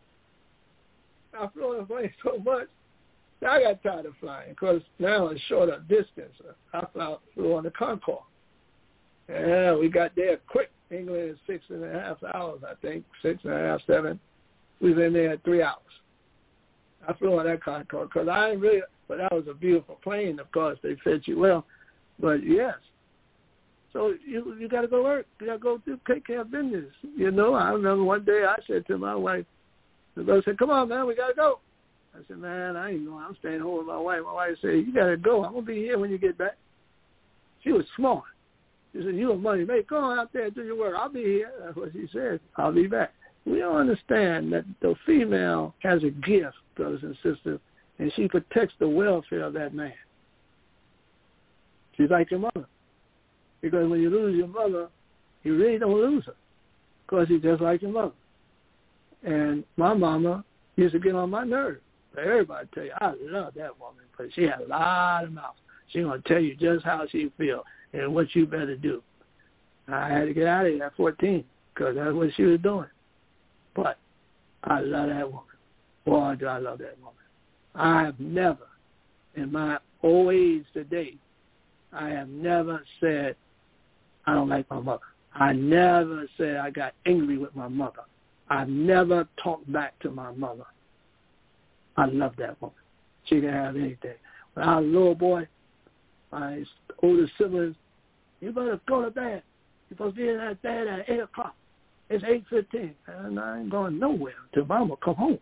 now? I flew on the plane so much that I got tired of flying because now it's shorter distance. I flew on the Concorde. Yeah, we got there quick. England is six and a half hours, I think, six and a half, seven. We was in there in three hours. I flew on that Concorde because I didn't really, but that was a beautiful plane, of course. They fed you well. But, yes. So you you got to go work. You got to go do, take care of business. You know, I remember one day I said to my wife, the brother said, come on, man, we got to go. I said, man, I ain't going. I'm staying home with my wife. My wife said, you got to go. I'm going to be here when you get back. She was smart. She said, you a money maker. Go on out there and do your work. I'll be here. That's what she said. I'll be back. We don't understand that the female has a gift, brothers and sisters, and she protects the welfare of that man. She's like your mother. Because when you lose your mother, you really don't lose her because she's just like your mother. And my mama used to get on my nerves. Everybody tell you, I love that woman, but she had a lot of mouth. She's going to tell you just how she feels and what you better do. I had to get out of here at fourteen because that's what she was doing. But I love that woman. Boy, do I love that woman. I have never, in my old age today, I have never said I don't like my mother. I never said I got angry with my mother. I've never talked back to my mother. I love that woman. She can have anything. When I was a little boy, my older siblings, you better go to bed. You're supposed to be in that bed at eight o'clock. It's eight fifteen, and I ain't going nowhere until Mama come home.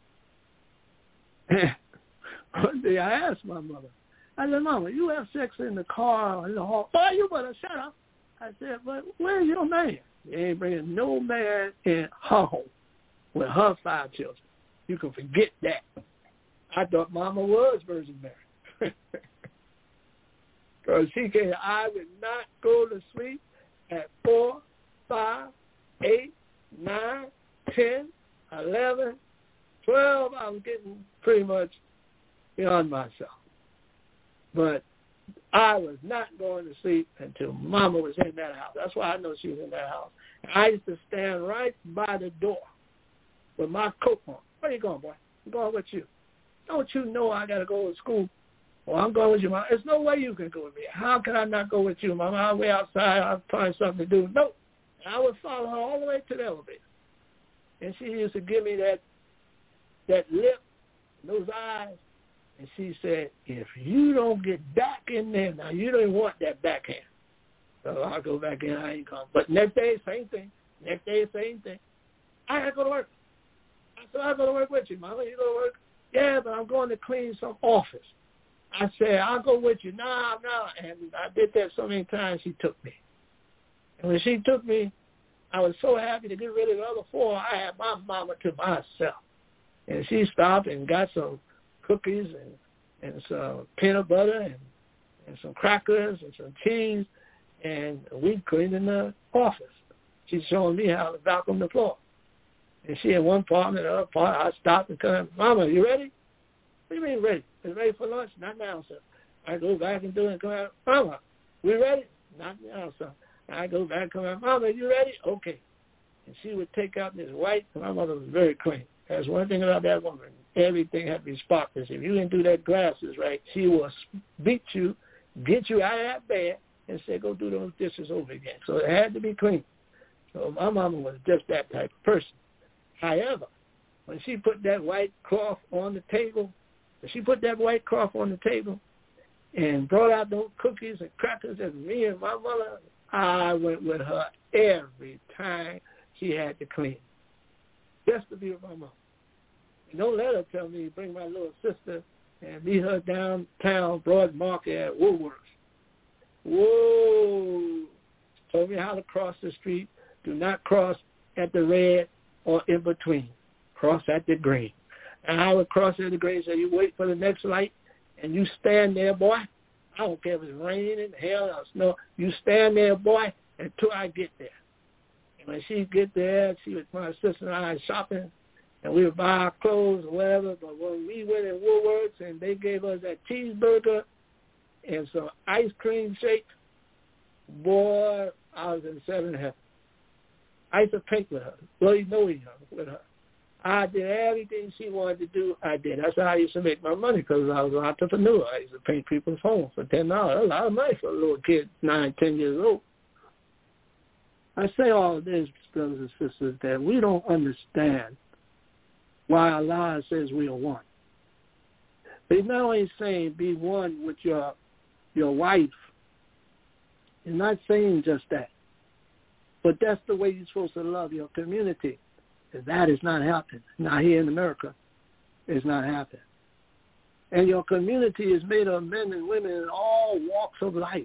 One day I asked my mother, I said, Mama, you have sex in the car or in the hall. Boy, you better shut up. I said, but where's your man? You ain't bringing no man in her home with her five children. You can forget that. I thought Mama was Virgin Mary. Because she can, I would not go to sleep at four, five, eight, nine, ten, eleven, twelve. I'm getting pretty much beyond myself. But I was not going to sleep until Mama was in that house. That's why I know she was in that house. I used to stand right by the door with my coat on. Where you going, boy? I'm going with you. Don't you know I got to go to school? Well, I'm going with you, Mama. There's no way you can go with me. How can I not go with you, Mama? I'll be outside. I'll find something to do. No. And I would follow her all the way to the elevator. And she used to give me that that lip, those eyes. And she said, if you don't get back in there, now you don't want that backhand. So I'll go back in, I ain't coming. But next day, same thing. Next day, same thing. I got to go to work. I said, I'll go to work with you, Mama. You go to work. Yeah, but I'm going to clean some office. I said, I'll go with you. No, no. And I did that so many times, she took me. And when she took me, I was so happy to get rid of the other four. I had my mama to myself. And she stopped and got some cookies and, and some peanut butter and, and some crackers and some cheese, and we cleaned in the office. She's showing me how to vacuum the floor. And she had one part and the other part. I stopped and come, Mama, you ready? What do you mean ready? It's ready for lunch? Not now, sir. I go back and do it and come out, Mama, we ready? Not now, sir. I go back and come out, Mama, you ready? Okay. And she would take out this white, my mother was very clean. That's one thing about that woman. Everything had to be spotless. If you didn't do that glasses right, she will beat you, get you out of that bed, and say, go do those dishes over again. So it had to be clean. So my mama was just that type of person. However, when she put that white cloth on the table, when she put that white cloth on the table and brought out those cookies and crackers and me and my mother, I went with her every time she had to clean. Just to be with my mom. And don't let her tell me to bring my little sister and meet her downtown Broad Market at Woolworths. Whoa. Told me how to cross the street. Do not cross at the red or in between. Cross at the green. And I would cross at the green, so you wait for the next light, and you stand there, boy. I don't care if it's raining, hail, or snow. You stand there, boy, until I get there. And when she get there, she was my sister and I shopping, and we would buy our clothes or whatever. But when we went in Woolworths and they gave us that cheeseburger and some ice cream shake, boy, I was in seventh heaven. I used to paint with her. Well, you know each other with her. I did everything she wanted to do. I did. That's how I used to make my money because I was an entrepreneur. I used to paint people's homes for ten dollars. That's a lot of money for a little kid, nine, ten years old. I say all of this, brothers and sisters, that we don't understand why Allah says we are one. He's not only saying be one with your your wife. He's not saying just that. But that's the way you're supposed to love your community. And that is not happening. Not here in America. It's not happening. And your community is made of men and women in all walks of life.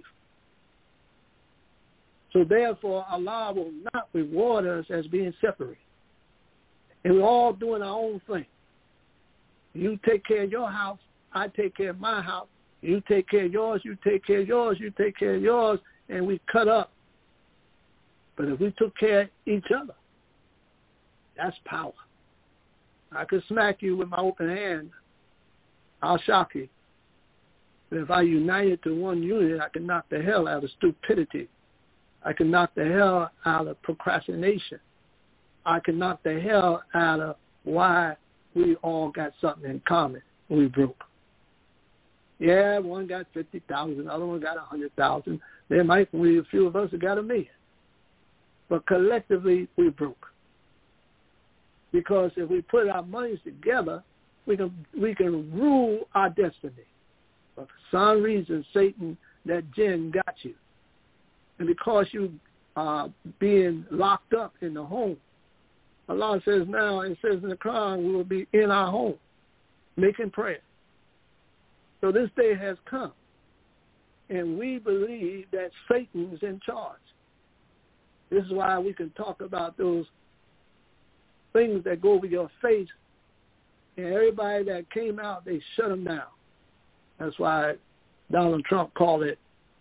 So therefore, Allah will not reward us as being separate. And we're all doing our own thing. You take care of your house, I take care of my house. You take care of yours, you take care of yours, you take care of yours, and we cut up. But if we took care of each other, that's power. I could smack you with my open hand. I'll shock you. But if I united to one unit, I can knock the hell out of stupidity. I can knock the hell out of procrastination. I can knock the hell out of why we all got something in common. We broke. Yeah, one got fifty thousand, the other one got one hundred thousand. There might be a few of us that got a million. But collectively, we broke. Because if we put our monies together, we can we can rule our destiny. But for some reason, Satan, that jinn got you. And because you are being locked up in the home, Allah says now, it says in the Quran, we will be in our home, making prayer. So this day has come. And we believe that Satan is in charge. This is why we can talk about those things that go over your face. And everybody that came out, they shut them down. That's why Donald Trump called it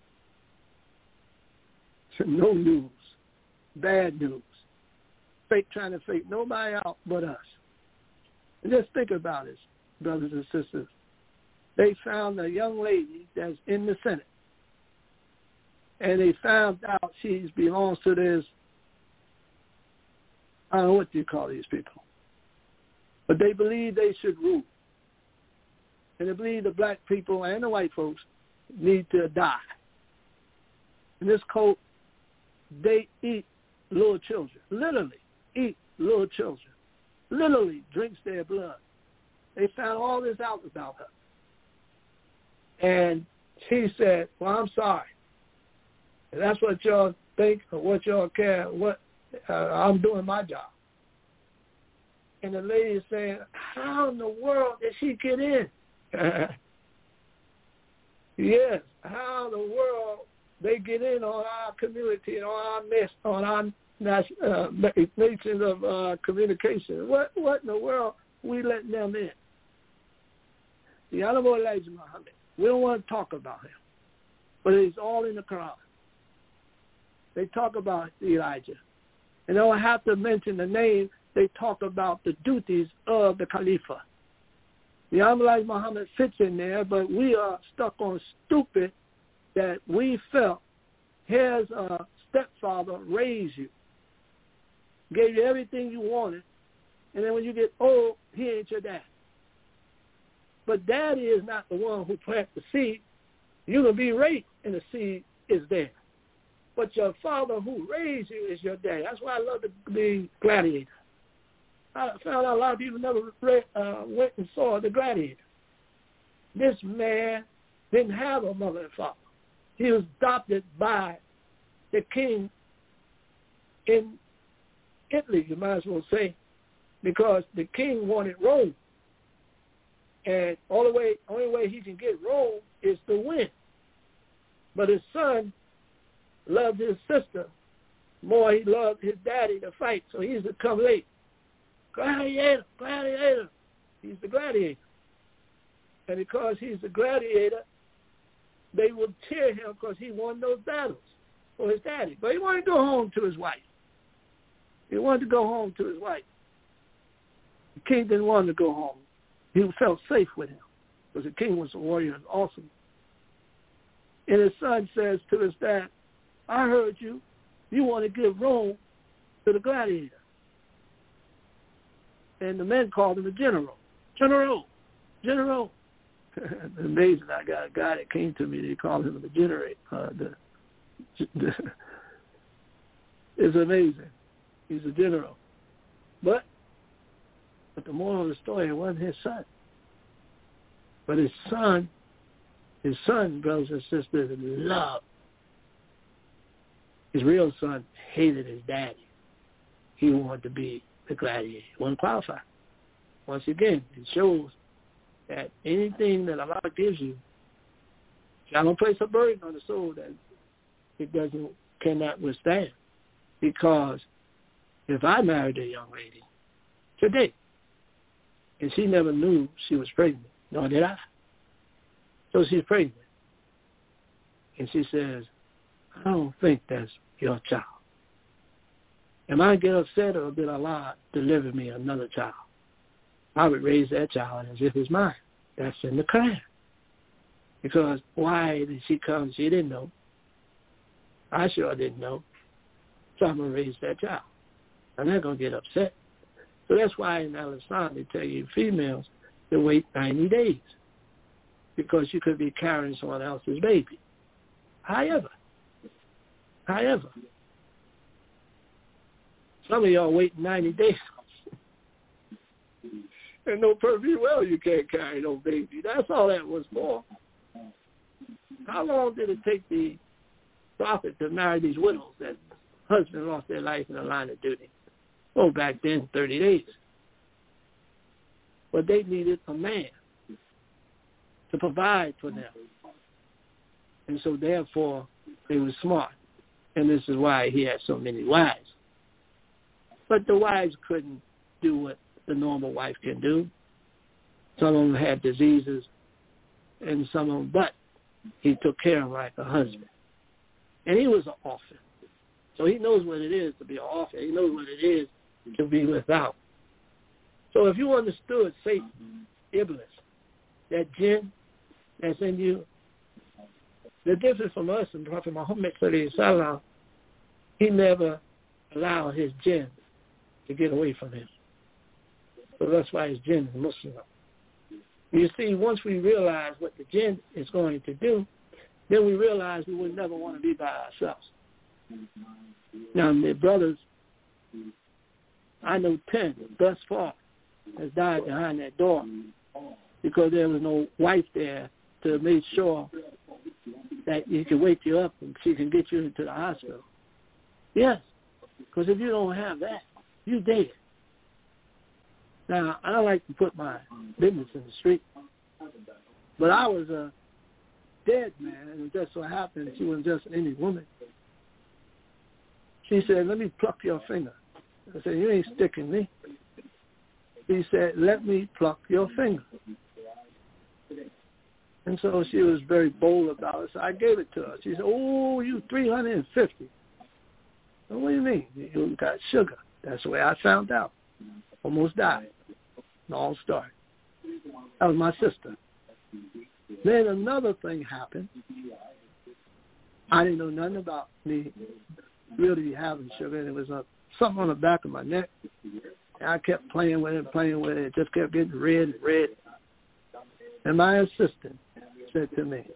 no news, bad news, fake trying to fake nobody out but us. And just think about it, brothers and sisters. They found a young lady that's in the Senate, and they found out she belongs to this, I don't know what you call these people, but they believe they should rule. And they believe the black people and the white folks need to die. In this cult, they eat little children, literally eat little children, literally drinks their blood. They found all this out about her. And she said, well, I'm sorry. If that's what y'all think or what y'all care, what uh, I'm doing my job. And the lady is saying, how in the world did she get in? Yes, how in the world they get in on our community and on our mess, on our uh, nations of uh, communication. What what in the world we letting them in? The Honorable Elijah Muhammad, we don't want to talk about him, but it's all in the Quran. They talk about Elijah. And they don't have to mention the name. They talk about the duties of the Khalifa. The Honorable Elijah Muhammad fits in there, but we are stuck on stupid that we felt here's a stepfather raised you, gave you everything you wanted, and then when you get old, he ain't your dad. But daddy is not the one who planted the seed. You're going to be raised, and the seed is there. But your father who raised you is your dad. That's why I love the, the Gladiator. I found out a lot of people never read, uh, went and saw The Gladiator. This man didn't have a mother and father. He was adopted by the king in Italy, you might as well say, because the king wanted Rome. And all the way, only way he can get Rome is to win. But his son loved his sister more. He loved his daddy to fight, so he used to come late. Gladiator, gladiator. He's the gladiator. And because he's the gladiator, they will cheer him because he won those battles for his daddy. But he wanted to go home to his wife. He wanted to go home to his wife. The king didn't want to go home. He felt safe with him because the king was a warrior and awesome. And his son says to his dad, I heard you. You want to give Rome to the gladiator. And the men called him a general. General. General. Amazing. I got a guy that came to me. They called him the general. Uh, the, the, it's amazing. He's a general. But But the moral of the story, it wasn't his son. But his son, his son, brothers and sisters, loved. His real son hated his daddy. He wanted to be the gladiator. He wasn't qualified. Once again, it shows that anything that Allah gives you, God don't place a burden on the soul that it doesn't, cannot withstand. Because if I married a young lady today, and she never knew she was pregnant, nor did I. So she's pregnant. And she says, I don't think that's your child. Am I get upset or did Allah deliver me another child? I would raise that child as if it's mine. That's in the Quran. Because why did she come? She didn't know. I sure didn't know. So I'm going to raise that child. I'm not going to get upset. So that's why in Al-Islam they tell you females to wait ninety days because you could be carrying someone else's baby. However, however, some of y'all wait ninety days and no perfect well you can't carry no baby. That's all that was for. How long did it take the prophet to marry these widows that husband lost their life in the line of duty? Oh, back then, thirty days. But they needed a man to provide for them. And so, therefore, they were smart. And this is why he had so many wives. But the wives couldn't do what the normal wife can do. Some of them had diseases, and some of them, but he took care of them like a husband. And he was an orphan. So he knows what it is to be an orphan. He knows what it is to be without. So if you understood Satan, Iblis, that jinn that's in you, the difference from us and Prophet Muhammad sallallahu alaihi wasallam, he never allowed his jinn to get away from him. So that's why his jinn is Muslim. You see, once we realize what the jinn is going to do, then we realize we would never want to be by ourselves. Now, my brothers, I know ten thus far has died behind that door because there was no wife there to make sure that he can wake you up and she can get you into the hospital. Yes, because if you don't have that, you dead. Now, I don't like to put my business in the street, but I was a dead man, and it just so happened she wasn't just any woman. She said, let me pluck your finger. I said, you ain't sticking me. She said, let me pluck your finger. And so she was very bold about it, so I gave it to her. She said, oh, you three hundred fifty. Well, what do you mean? You got sugar. That's the way I found out. Almost died. Long story. That was my sister. Then another thing happened. I didn't know nothing about me really having sugar, and it was a, something on the back of my neck. And I kept playing with it, playing with it. It just kept getting red and red. And my assistant said to me,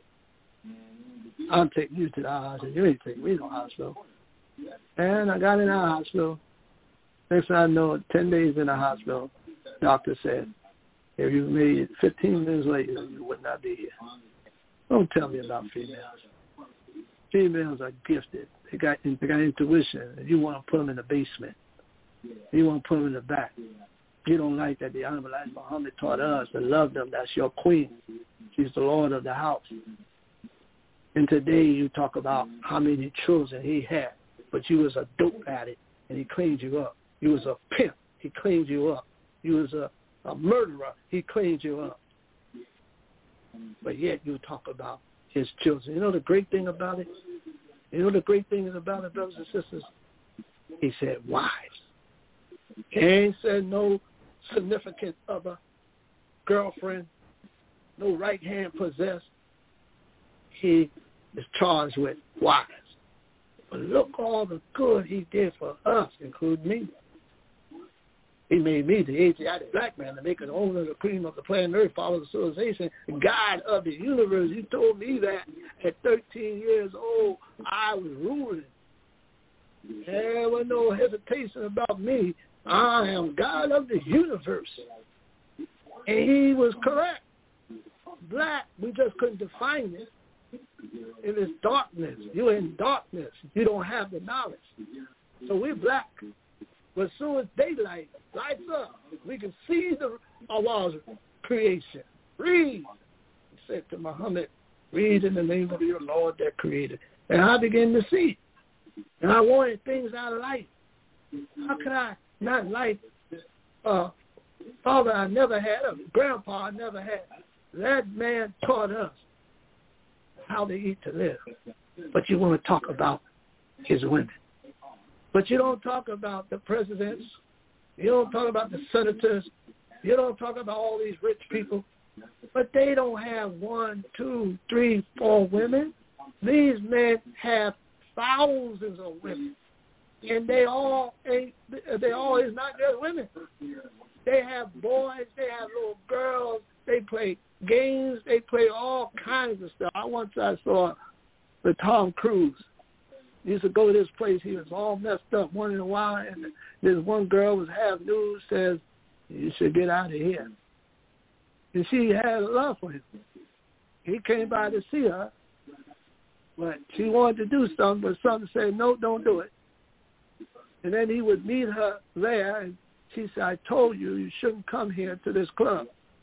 I'll take you to the hospital. You ain't take me to the hospital. And I got in the hospital. Next thing I know, ten days in the hospital, doctor said, if you made it fifteen minutes later, you would not be here. Don't tell me about females. Females are gifted. They got, they got intuition, and you want to put them in the basement. You want to put them in the back. You don't like that the Honorable Elijah Muhammad taught us to love them. That's your queen. She's the Lord of the house. And today you talk about how many children he had, but you was a dope addict, and he cleaned you up. You was a pimp. He cleaned you up. You was a, a murderer. He cleaned you up. But yet you talk about his children. You know the great thing about it? You know the great thing is about it, brothers and sisters? He said wives. He ain't said no significant other, girlfriend, no right hand possessed. He is charged with wives. But look all the good he did for us, including me. He made me the Asiatic black man, to make an owner of the cream of the planet Earth, follow the civilization, God of the universe. You told me that at thirteen years old, I was ruling. There was no hesitation about me. I am God of the universe. And he was correct. Black, we just couldn't define it. It is darkness. You're in darkness. You don't have the knowledge. So we're black. But as soon as daylight lights up, we can see the Allah's creation. Read. He said to Muhammad, read in the name of your Lord that created. And I began to see. And I wanted things out of life. How could I not like uh, father I never had, a grandpa I never had? That man taught us how to eat to live. But you want to talk about his women. But you don't talk about the presidents. You don't talk about the senators. You don't talk about all these rich people. But they don't have one, two, three, four women. These men have thousands of women. And they all ain't, they all is not just women. They have boys, they have little girls, they play games, they play all kinds of stuff. I once I saw the Tom Cruise. He used to go to this place, he was all messed up once in a while, and this one girl was half nude, says, you should get out of here. And she had love for him. He came by to see her, but she wanted to do something, but something said, no, don't do it. And then he would meet her there, and she said, I told you, you shouldn't come here to this club.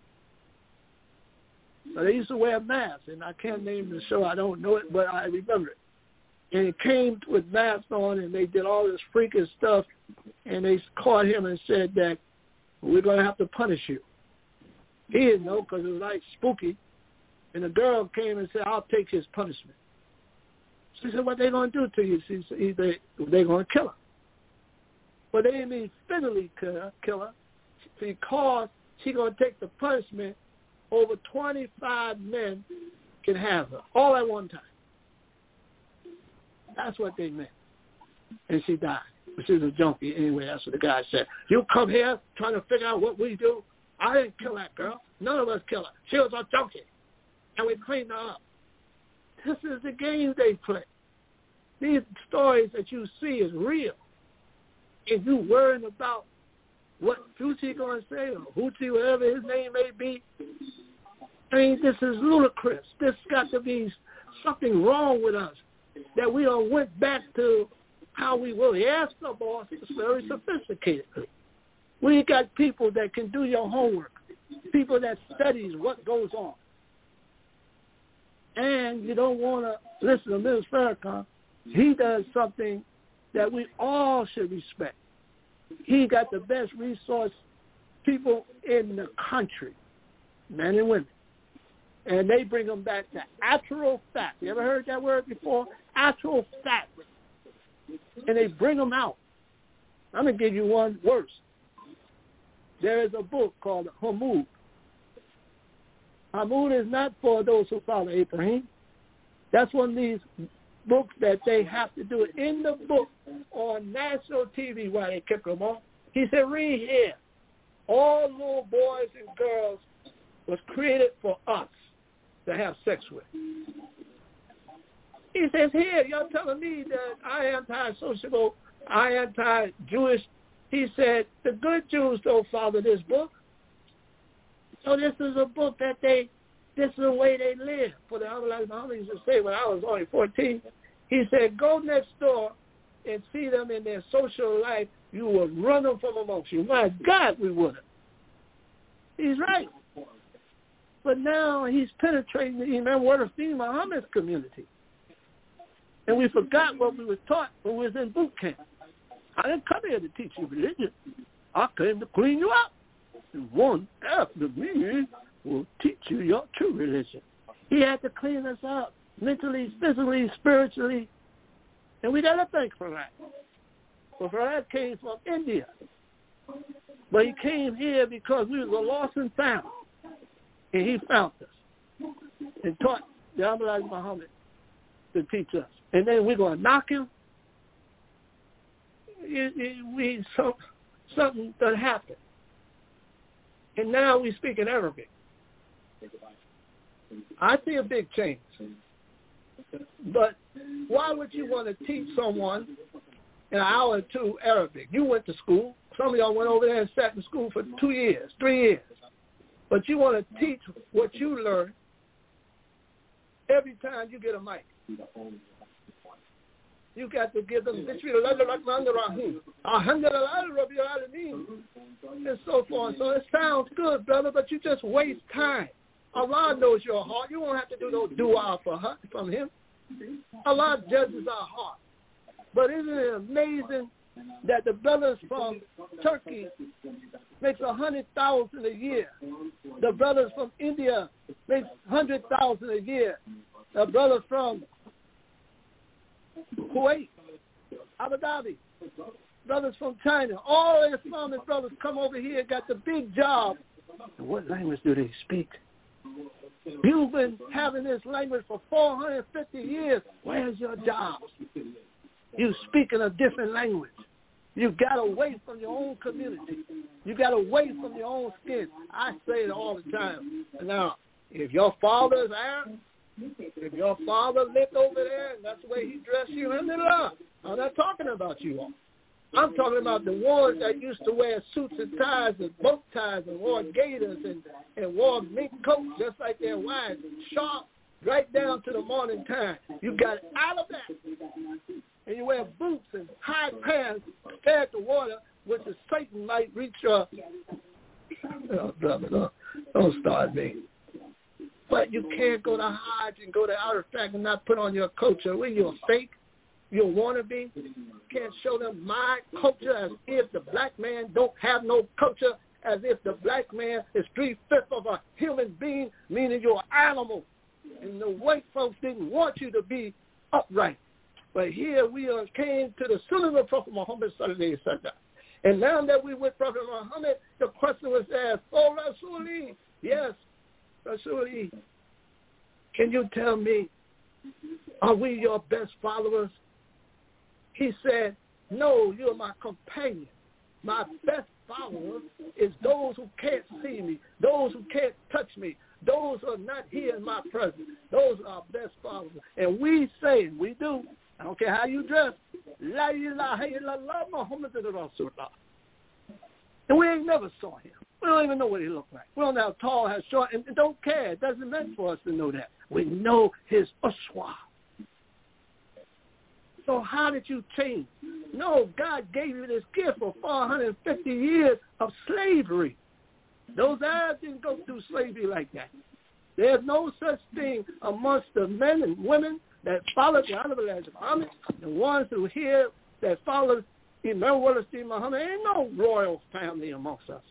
So they used to wear masks, and I can't name the show, I don't know it, but I remember it. And it came with masks on, and they did all this freakish stuff, and they caught him and said that we're going to have to punish you. He didn't know because it was like spooky. And the girl came and said, I'll take his punishment. She said, what they going to do to you? She said, they, they're going to kill her. But they didn't mean physically kill her because she's going to take the punishment. Over twenty-five men can have her, all at one time. That's what they meant. And she died. She was a junkie anyway. That's what the guy said. You come here trying to figure out what we do. I didn't kill that girl. None of us killed her. She was a junkie. And we cleaned her up. This is the game they play. These stories that you see is real. And you worrying about what Fucci going to say, or Hoochie, whatever his name may be. I mean, this is ludicrous. This got to be something wrong with us, that we all went back to how we were. Yes, the boss is very sophisticated. We got people that can do your homework, people that studies what goes on. And you don't want to listen to Mister Farrakhan. He does something that we all should respect. He got the best resource people in the country, men and women. And they bring them back to actual facts. You ever heard that word before? Actual facts. And they bring them out. I'm going to give you one worse. There is a book called Hamoud. Hamoud is not for those who follow Abraham. That's one of these books that they have to do it in the book on national T V while they kick them off. He said, read here. All little boys and girls was created for us to have sex with. He says, here, y'all telling me that I am anti-sociable, I am anti-Jewish. He said, the good Jews don't follow this book. So this is a book that they, this is the way they live. For the Abdullah Muhammad used to say when I was only fourteen, he said, go next door and see them in their social life. You will run them from amongst you. My God, we wouldn't. He's right. But now he's penetrating the Imam Warifin Muhammad's community. And we forgot what we were taught when we was in boot camp. I didn't come here to teach you religion. I came to clean you up. And one after me will teach you your true religion. He had to clean us up mentally, physically, spiritually. And we got to thank for that. But Farad came from India. But he came here because we were lost and found. And he found us and taught the Abdullah Muhammad to teach us. And then we're going to knock him. It, it, we so, Something that happened. And now we speak in Arabic. I see a big change. But why would you want to teach someone in an hour or two Arabic? You went to school. Some of y'all went over there and sat in school for two years, three years. But you want to teach what you learn every time you get a mic. You got to give them and so forth. So it sounds good, brother, but you just waste time. Allah knows your heart. You won't have to do no dua for her, from him. Allah judges our heart. But isn't it amazing that the brothers from Turkey makes a hundred thousand a year? The brothers from India makes hundred thousand a year. The brothers from Kuwait, Abu Dhabi, brothers from China, all the Islamic brothers come over here and got the big job. And what language do they speak? You've been having this language for four hundred fifty years. Where's your job? You speak in a different language. You got away from your own community. You got away from your own skin. I say it all the time. Now, if your father is Arab, if your father lived over there and that's the way he dressed you, I'm not talking about you all. I'm talking about the ones that used to wear suits and ties and bow ties and wore gaiters and, and wore mink coats just like their wives, sharp right down to the morning time. You got out of that. And you wear boots and high pants, stare at the water, which is Satan might reach your... Oh, brother, don't, don't start me. But you can't go to Hajj and go to Outer Fact and not put on your culture. When you're fake, you're wannabe. You can't show them my culture as if the black man don't have no culture, as if the black man is three-fifths of a human being, meaning you're an animal. And the white folks didn't want you to be upright. But here we are, came to the Sunnah of Prophet Muhammad sallallahu alaihi wasallam. And now that we with Prophet Muhammad, the question was asked, oh, Rasuli, yes, Rasuli, can you tell me, are we your best followers? He said, no, you're my companion. My best followers is those who can't see me, those who can't touch me, those who are not here in my presence. Those are our best followers. And we say, we do, I don't care how you dress, La ilaha illallah Muhammadur Rasulullah. And we ain't never saw him. We don't even know what he looked like. We don't know how tall, how short, and don't care. It doesn't matter for us to know that. We know his uswa. So how did you change? No, God gave you this gift for four hundred fifty years of slavery. Those Arabs didn't go through slavery like that. There's no such thing amongst the men and women that followed the Honorable Elijah Muhammad, the ones who here that followed Imam Wallace D. Muhammad. Ain't no royal family amongst us.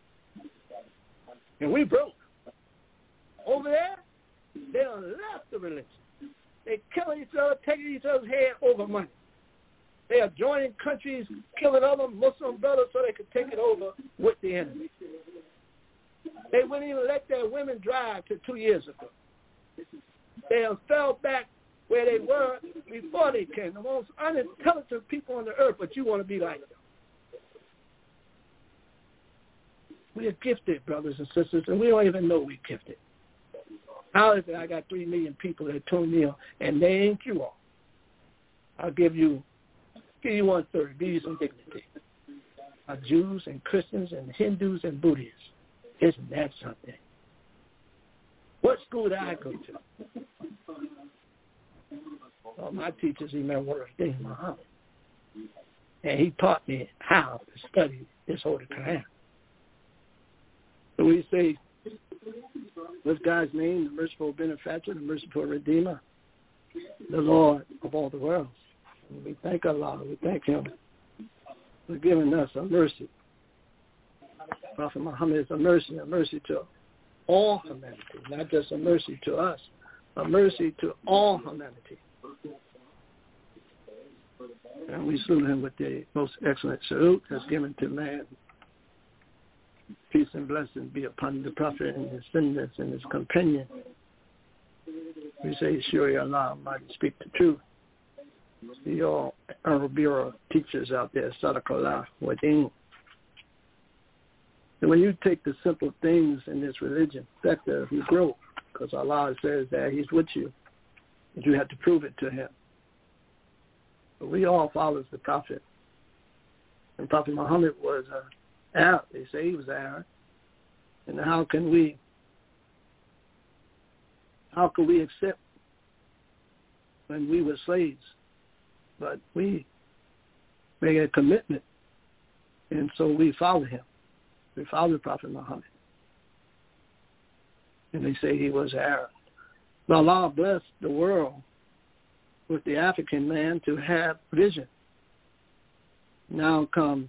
And we broke. Over there, they done left the religion. They killing each other, taking each other's head over money. They are joining countries, killing other Muslim brothers so they could take it over with the enemy. They wouldn't even let their women drive till two years ago. They have fell back where they were before they came. The most unintelligent people on the earth, but you want to be like them. We are gifted, brothers and sisters, and we don't even know we're gifted. How is it I got three million people that tune in, and they ain't you all? I'll give you, give you one third, give you some dignity. Our Jews and Christians and Hindus and Buddhists. Isn't that something? What school did I go to? Well, my teacher's Imam Wallace D. Muhammad. And he taught me how to study this Holy Quran. So we say, this guy's name, the merciful benefactor, the merciful redeemer, the Lord of all the worlds. And we thank Allah, we thank him for giving us a mercy. Prophet Muhammad is a mercy, a mercy to all humanity, not just a mercy to us, a mercy to all humanity. And we salute him with the most excellent salute that's given to man. Peace and blessings be upon the Prophet and his descendants and his companion. We say, sure, Allah Almighty, speak the truth. See all Honorable Bureau teachers out there, Sadaqallah, within. And when you take the simple things in this religion, that uh, you grow, because Allah says that he's with you, but you have to prove it to him. But we all follow the Prophet. And Prophet Muhammad was uh, Arab. They say he was Arab. And how can we, how can we accept when we were slaves? But we made a commitment, and so we follow him. We follow the Prophet Muhammad. And they say he was Arab. But Allah blessed the world with the African man to have vision. Now comes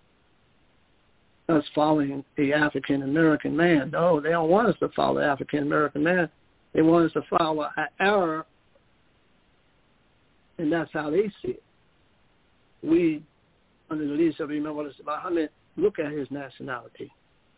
us following the African American man. No, they don't want us to follow the African American man. They want us to follow an Arab, and that's how they see it. We, under the leadership of Imam Wallace Muhammad, look at his nationality.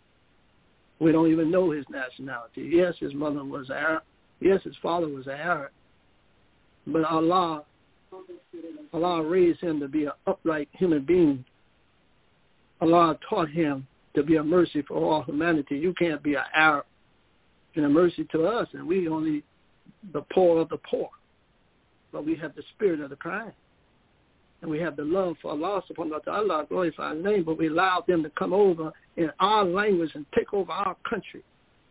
We don't even know his nationality. Yes, his mother was Arab. Yes, his father was Arab. But Allah, Allah raised him to be an upright human being. Allah taught him to be a mercy for all humanity. You can't be an Arab and a mercy to us, and we only the poor of the poor. But we have the spirit of the Quran. And we have the love for Allah subhanahu wa ta'ala, glorify his name, but we allowed them to come over in our language and take over our country.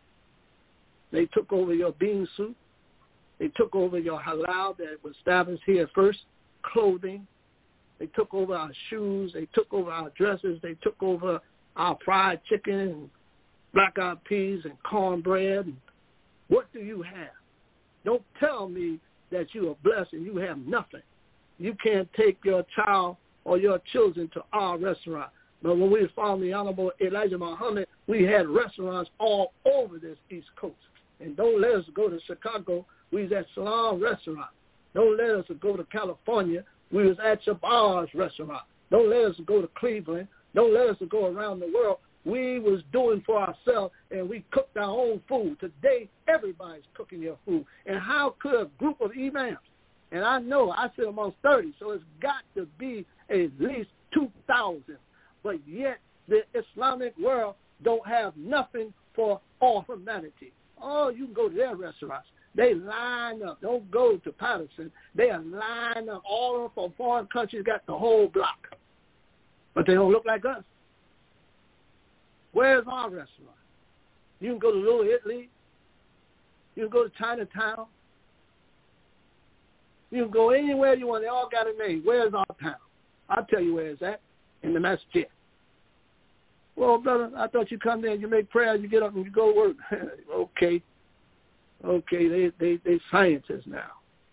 They took over your bean soup. They took over your halal that was established here first, clothing. They took over our shoes. They took over our dresses. They took over our fried chicken and black-eyed peas and cornbread. And what do you have? Don't tell me that you are blessed and you have nothing. You can't take your child or your children to our restaurant. But when we found the Honorable Elijah Muhammad, we had restaurants all over this East Coast. And don't let us go to Chicago. We was at Salam Restaurant. Don't let us go to California. We was at Shabar's Restaurant. Don't let us go to Cleveland. Don't let us go around the world. We was doing for ourselves, and we cooked our own food. Today, everybody's cooking their food. And how could a group of imams, and I know I sit amongst thirty, so it's got to be at least two thousand. But yet the Islamic world don't have nothing for all humanity. Oh, you can go to their restaurants. They line up. Don't go to Patterson. They are lined up. All of them from foreign countries got the whole block. But they don't look like us. Where's our restaurant? You can go to Little Italy. You can go to Chinatown. You can go anywhere you want. They all got a name. Where's our town? I'll tell you where it's at. In the masjid. Well, brother, I thought you come there and you make prayers, you get up and you go to work. okay. Okay, they, they, they scientists now.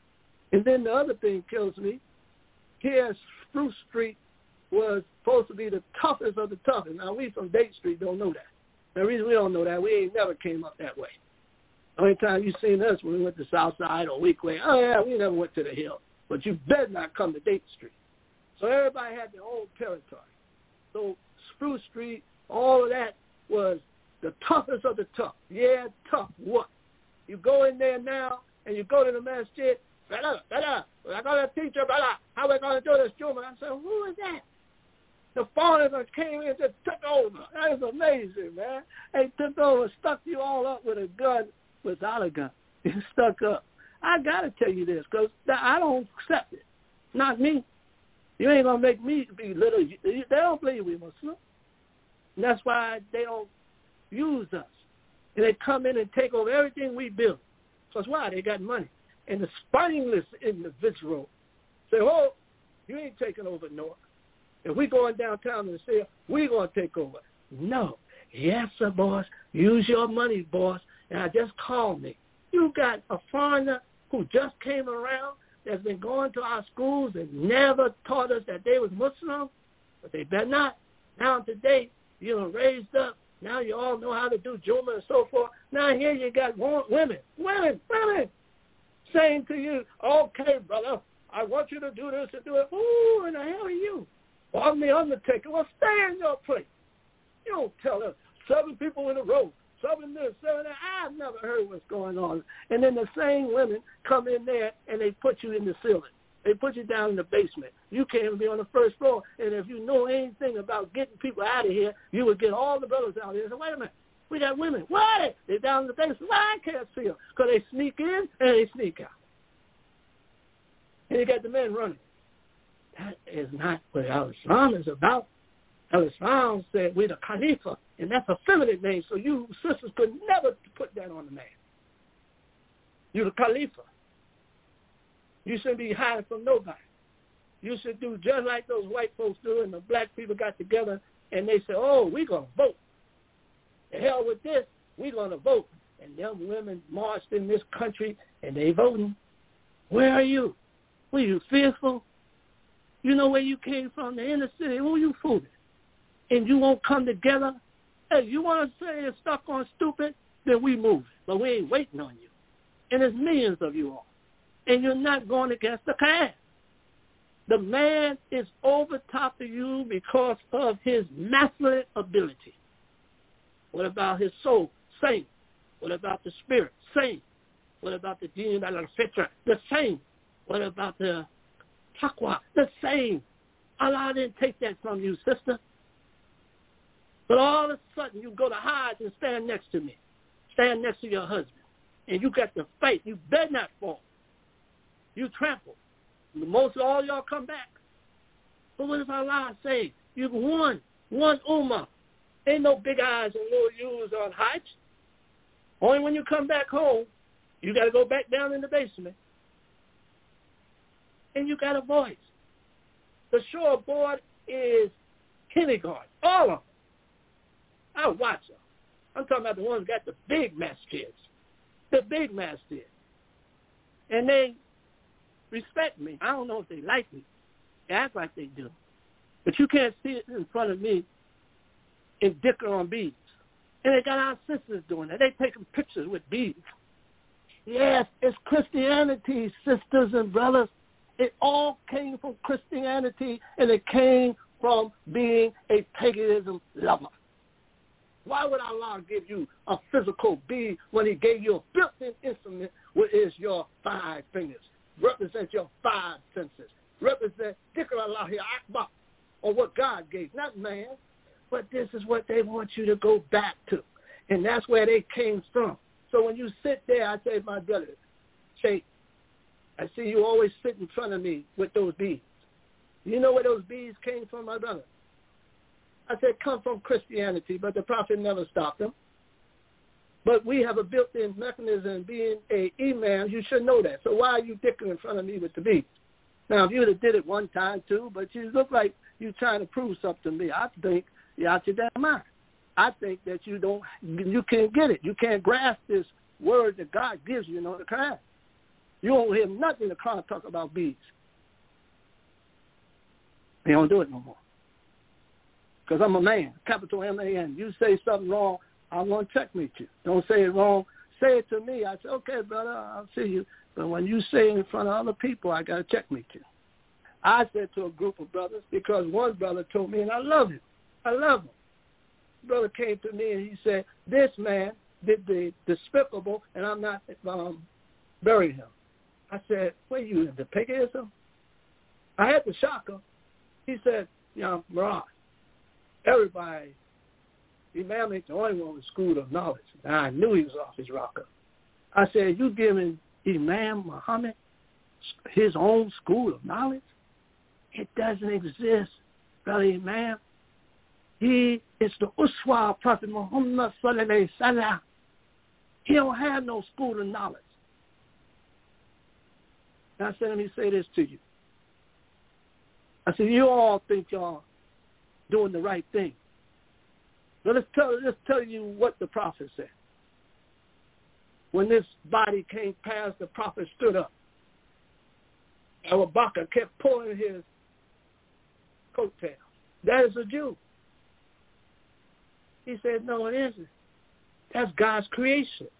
And then the other thing kills me. Here, Spruce Street was supposed to be the toughest of the toughest. Now, we from Date Street don't know that. The reason we don't know that, we ain't never came up that way. The only time you seen us when we went to South Side or Weequahic, oh, yeah, we never went to the Hill. But you better not come to Date Street. So everybody had their own territory. So Spruce Street, all of that was the toughest of the tough. Yeah, tough. What? You go in there now and you go to the masjid, brother, brother, I got a teacher, brother, how we going to do this, Juma? I said, who is that? The foreigners came in and just took over. That is amazing, man. They took over, stuck you all up with a gun without a gun. You stuck up. I got to tell you this because I don't accept it. Not me. You ain't going to make me be little. They don't believe we Muslim. And that's why they don't use us. And they come in and take over everything we build. Because why? They got money. And the spineless individual say, oh, you ain't taking over North. If we going downtown and say, we're going to take over. No. Yes, sir, boss. Use your money, boss. And I just called me. You got a foreigner who just came around that's been going to our schools and never taught us that they was Muslim, but they better not. Now today, you know, raised up. Now you all know how to do Juma and so forth. Now here you got women, women, women saying to you, okay, brother, I want you to do this and do it. Who in the hell are you? Well, I'm the Undertaker. Well, stay in your place. You don't tell us seven people in a row, seven this, seven that. I've never heard what's going on. And then the same women come in there and they put you in the ceiling. They put you down in the basement. You can't even be on the first floor. And if you know anything about getting people out of here, you would get all the brothers out here and say, wait a minute, we got women. Why? They're down in the basement. Why? I can't see them. Because they sneak in and they sneak out. And you got the men running. That is not what Al-Islam is about. Al-Islam said we're the Khalifa, and that's a feminine name, so you sisters could never put that on the man. You're the Khalifa. You shouldn't be hiding from nobody. You should do just like those white folks do, and the black people got together, and they said, oh, we're going to vote. The hell with this, we're going to vote. And them women marched in this country, and they voting. Where are you? Were you fearful? You know where you came from, the inner city. Who you fooling? And you won't come together? Hey, you want to say you're stuck on stupid? Then we move. But we ain't waiting on you. And there's millions of you all. And you're not going against the class. The man is over top of you because of his masculine ability. What about his soul? Same. What about the spirit? Same. What about the deen al-fitra? The same. What about the taqwa? The same. Allah didn't take that from you, sister. But all of a sudden, you go to Hajj and stand next to me. Stand next to your husband. And you got to fight. You better not fall. You trample. Most of all y'all come back. But what does Allah say? You've won. One ummah. Ain't no big eyes and little U's on Hajj. Only when you come back home, you got to go back down in the basement. And you got a voice. The shore board is kindergarten. All of them. I watch them. I'm talking about the ones that got the big masjids. The big masjids. And they respect me. I don't know if they like me. They act like they do. But you can't see it in front of me in dicker on beads. And they got our sisters doing that. They taking pictures with beads. Yes, it's Christianity, sisters and brothers. It all came from Christianity, and it came from being a paganism lover. Why would Allah give you a physical being when he gave you a built-in instrument, which is your five fingers, represent your five senses, represent dhikr Allahi Akbar, or what God gave, not man. But this is what they want you to go back to, and that's where they came from. So when you sit there, I say, my brother, say, I see you always sit in front of me with those beads. You know where those beads came from, my brother? I said, come from Christianity, but the Prophet never stopped them. But we have a built-in mechanism in being a imam. You should know that. So why are you dicking in front of me with the beats? Now, if you would have did it one time, too, but you look like you're trying to prove something to me, I think you're out your damn mind. I think that you don't, you can't get it. You can't grasp this word that God gives you in the Quran. You won't hear nothing in the Quran talk about beads. They don't do it no more. Because I'm a man, capital M A N. You say something wrong, I'm going to checkmate you. Don't say it wrong. Say it to me. I say, okay, brother, I'll see you. But when you say it in front of other people, I got to checkmate you. I said to a group of brothers, because one brother told me, and I love him. I love him. Brother came to me and he said, this man did the despicable, and I'm not um, burying him. I said, what are you, into paganism? I had to shock him. He said, yeah, Mirage, everybody, Imam ain't the only one with school of knowledge. And I knew he was off his rocker. I said, you giving Imam Muhammad his own school of knowledge? It doesn't exist, brother Imam. He is the Uswa of Prophet Muhammad sallallahu alaihi wasallam. He don't have no school of knowledge. And I said, let me say this to you. I said, you all think y'all doing the right thing. But let's tell, let's tell you what the prophet said. When this body came past, the prophet stood up. Abu Bakr kept pulling his coattails. That is a Jew. He said, no, it isn't. That's God's creation.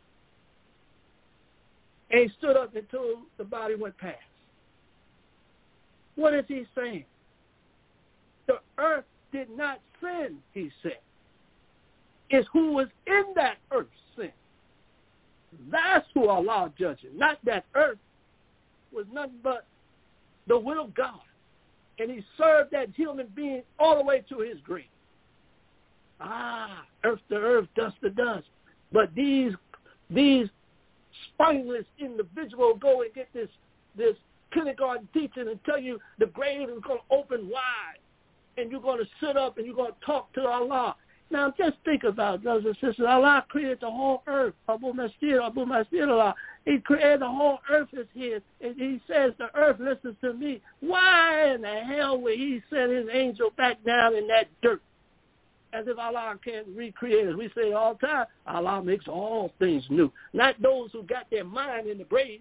And he stood up until the body went past. What is he saying? The earth did not sin, he said. It's who was in that earth sin. That's who Allah judging. Not that earth was nothing but the will of God. And he served that human being all the way to his grave. Ah, earth to earth, dust to dust. But these these spineless individuals go and get this this kindergarten teaching and tell you the grave is going to open wide and you're going to sit up and you're going to talk to Allah. Now just think about it, brothers and sisters. Allah created the whole earth. Abu Masjid, Abu Masjid Allah. He created the whole earth is his. And he says the earth listens to me. Why in the hell would he send his angel back down in that dirt? As if Allah can't recreate it. We say all the time, Allah makes all things new. Not those who got their mind in the grave.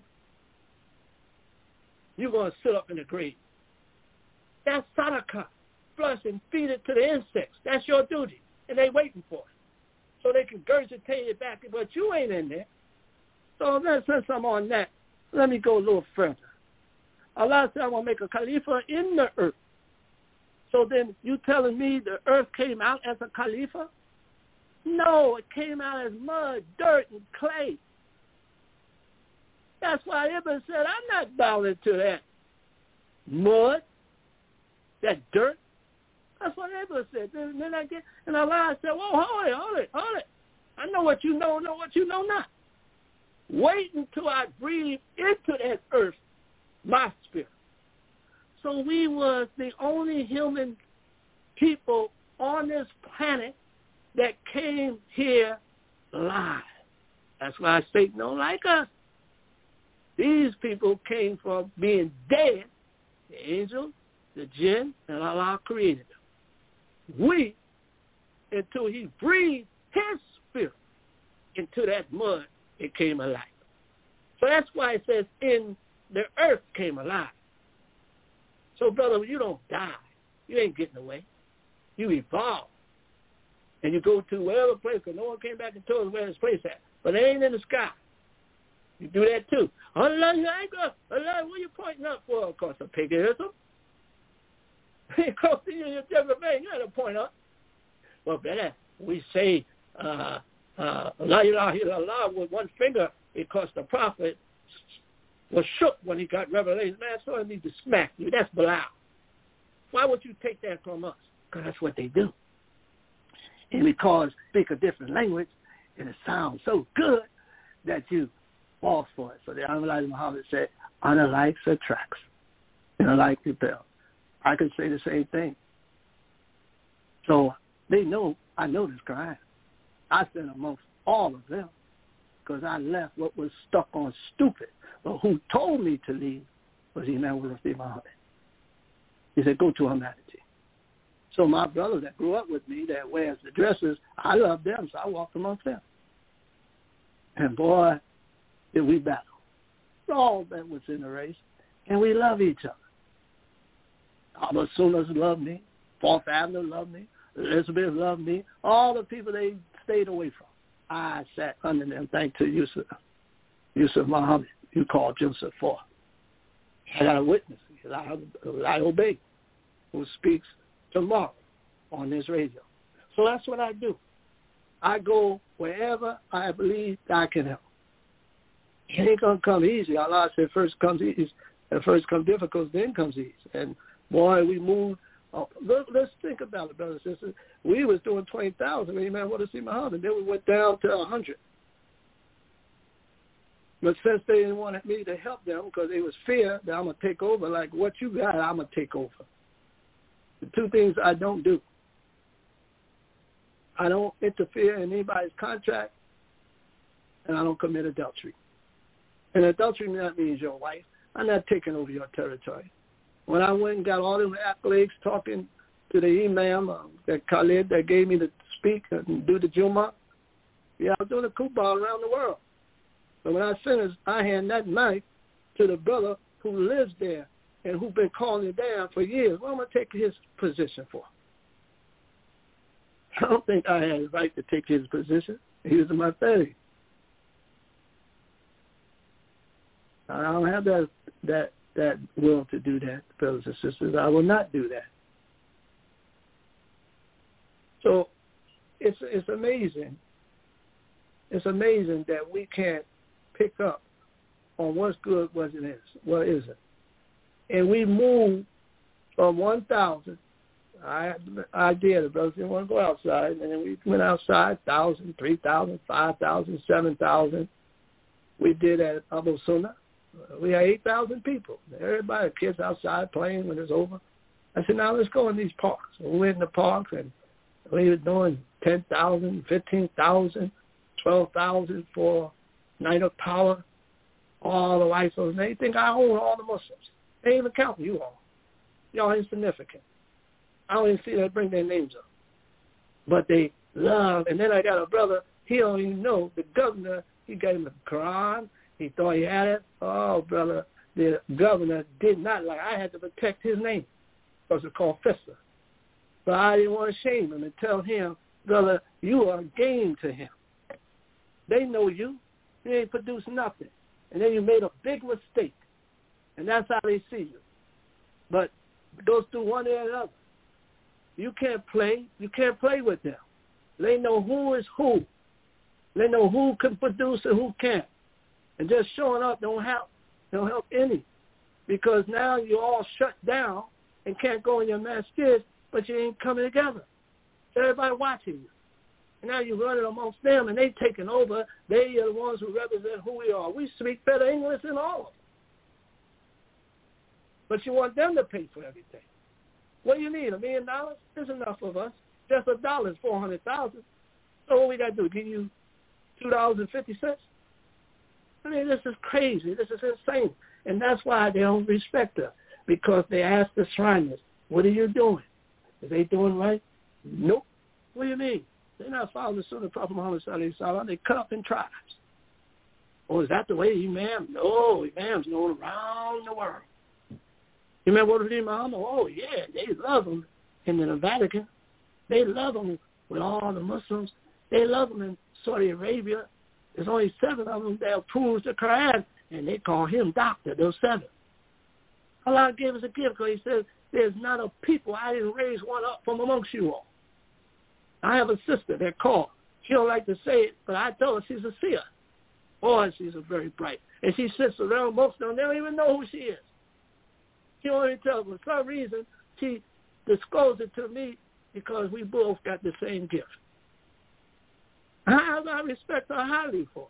You're going to sit up in the grave. That's sadaqah. Flush and feed it to the insects. That's your duty. And they waiting for it. So they can regurgitate it back. But you ain't in there. So since I'm on that, let me go a little further. Allah said, I'm going to make a Khalifa in the earth. So then you telling me the earth came out as a Khalifa? No, it came out as mud, dirt, and clay. That's why Ibn said, I'm not bowing to that mud, that dirt. That's what Ibn said. And then I get, and Allah said, whoa, hold it, hold it, hold it. I know what you know, know what you know not. Wait until I breathe into that earth my spirit. So we was the only human people on this planet that came here alive. That's why Satan don't like us. These people came from being dead, the angels, the jinn, and Allah created them. We, until he breathed his spirit into that mud, it came alive. So that's why it says, in the earth came alive. So, brother, you don't die. You ain't getting away. You evolve. And you go to whatever place, because no one came back and told us where this place at. But it ain't in the sky. You do that too. Allah, you ain't going, Allah, what are you pointing up for? Of course, a paganism. Because you're different man. You ain't to point up. Well, brother, we say, uh, uh, La ilaha illallah with one finger because the prophet was shook when he got revelation. Man, so I need to smack you. That's Bilal. Why would you take that from us? Because that's what they do. And because speak a different language, and it sounds so good that you fall for it. So the Honorable Muhammad said, honor likes attracts. You know, like repel. I could say the same thing. So they know I know this Quran. I stand amongst all of them. because I left what was stuck on stupid. But who told me to leave was Imam Wazir Muhammad. He said, go to humanity. So my brother that grew up with me that wears the dresses, I love them, so I walked amongst them. And boy, did we battle. All that was in the race. And we love each other. Albert Sunnahs loved me. Fourth Avenue loved me. Elizabeth loved me. All the people they stayed away from. I sat under them, thanks to Yusuf. Yusuf Muhammad. You called Joseph for. I got a witness. I, I obey. Who speaks tomorrow on this radio. So that's what I do. I go wherever I believe I can help. It ain't going to come easy. Allah said first comes easy. At first comes difficult, then comes easy. And boy, we moved. Oh, look, let's think about it, brothers and sisters. We was doing twenty thousand. Amen. What to see Muhammad? Then we went down to one hundred. But since they didn't want me to help them because they was fear that I'm going to take over, like what you got, I'm going to take over. The two things I don't do. I don't interfere in anybody's contract, and I don't commit adultery. And adultery that means your wife. I'm not taking over your territory. When I went and got all them accolades talking to the imam, uh, that Khalid that gave me to speak and do the Jummah, yeah, I was doing the Kubah around the world. But when I finished, I hand that knife to the brother who lives there and who's been calling it down for years. What am I going to take his position for? I don't think I had the right to take his position. He was in my family. I don't have that that that will to do that, brothers and sisters. I will not do that. So it's it's amazing. It's amazing that we can't pick up on what's good, what it is, what isn't. And we move from one thousand. I I did it, brothers didn't want to go outside, and then we went outside, thousand, three thousand, five thousand, seven thousand. We did at Abu Sunnah. We had eight thousand people. Everybody, kids outside playing when it's over. I said, now let's go in these parks. So we went in the parks, and we were doing ten thousand, fifteen thousand, twelve thousand for Night of Power, all the rifles. And they think I own all the Muslims. They ain't even count you all. Y'all insignificant. I don't even see they bring their names up. But they love. And then I got a brother, he don't even know. The governor, he gave him the Quran. He thought he had it. Oh, brother, the governor did not like I had to protect his name because it's called Festa. But I didn't want to shame him and tell him, brother, you are game to him. They know you. You ain't produced nothing. And then you made a big mistake. And that's how they see you. But it goes through one or the other. You can't play. You can't play with them. They know who is who. They know who can produce and who can't. And just showing up don't help. Don't help any. Because now you're all shut down and can't go in your masjid, but you ain't coming together. So everybody watching you. And now you're running amongst them, and they taking over. They are the ones who represent who we are. We speak better English than all of them. But you want them to pay for everything. What do you need, a million dollars? There's enough of us. Just a dollar is four hundred thousand dollars. So what we got to do, give you two dollars and fifty cents? I mean, this is crazy. This is insane. And that's why they don't respect us, because they ask the Shriners, what are you doing? Are they doing right? Nope. What do you mean? They're not following the Sunnah of Prophet Muhammad sallallahu alaihi wasallam. They cut up in tribes. Oh, is that the way Imam? No, Imam's known around the world. You remember what it Imam? Oh, yeah, they love him in the Vatican. They love him with all the Muslims. They love him in Saudi Arabia. There's only seven of them that approve the Quran, and they call him doctor, those seven. Allah gave us a gift because he says, there's not a people I didn't raise one up from amongst you all. I have a sister that called. She don't like to say it, but I told her she's a seer. Boy, she's a very bright. And she sits around most of them. They don't even know who she is. She don't even tell them. For some reason, she disclosed it to me because we both got the same gift. I, I respect her highly for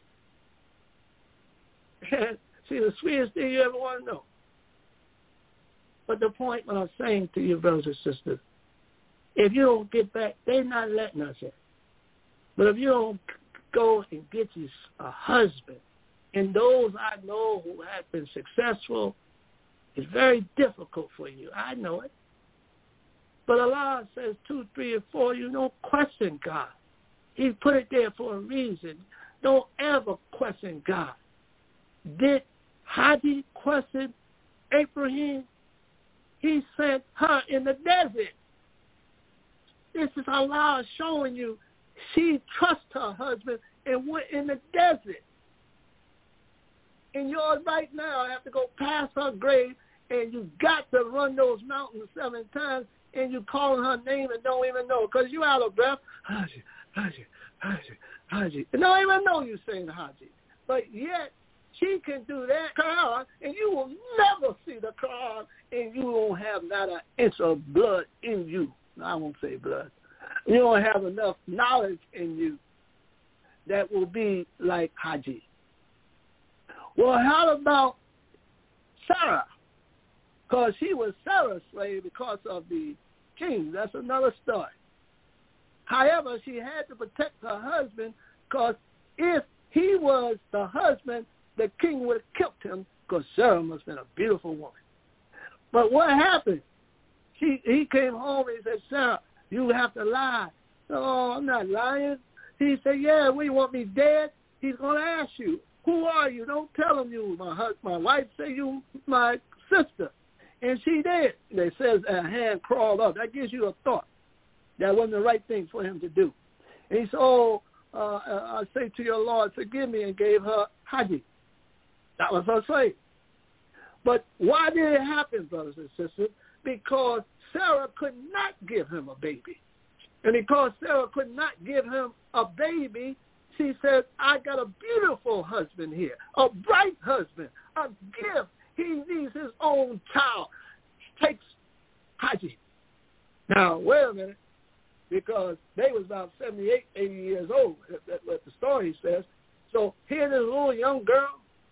it. She's the sweetest thing you ever want to know. But the point what I'm saying to you, brothers and sisters, if you don't get back, they're not letting us in. But if you don't go and get you a husband. And those I know who have been successful, it's very difficult for you. I know it. But Allah says two, three, and four, you don't question God. He put it there for a reason. Don't ever question God. Did Haji question Abraham? He sent her in the desert. This is Allah showing you she trusts her husband and went in the desert. And yours right now have to go past her grave, and you got to run those mountains seven times, and you calling her name and don't even know because you out of breath. Haji, Haji, Haji, Haji. And don't even know you saying Haji. But yet, she can do that Quran, and you will never see the Quran, and you won't have not an inch of blood in you. No, I won't say blood. You don't have enough knowledge in you that will be like Haji. Well, how about Sarah? Because she was Sarah's slave because of the king. That's another story. However, she had to protect her husband because if he was the husband, the king would have killed him because Sarah must have been a beautiful woman. But what happened? He, he came home and he said, Sarah, you have to lie. No, I'm not lying. He said, yeah, we want me dead. He's going to ask you, who are you? Don't tell him you my husband. My wife say you my sister. And she did. They says a hand crawled up. That gives you a thought. That wasn't the right thing for him to do. And he said, oh, uh, I say to your Lord, forgive me, and gave her Haji. That was her slave. But why did it happen, brothers and sisters? Because Sarah could not give him a baby. And because Sarah could not give him a baby, she said, I got a beautiful husband here, a bright husband, a gift. He needs his own child. Takes Haji. Now, wait a minute, because they was about seventy-eight, eighty years old, that's what the story says. So here this little young girl,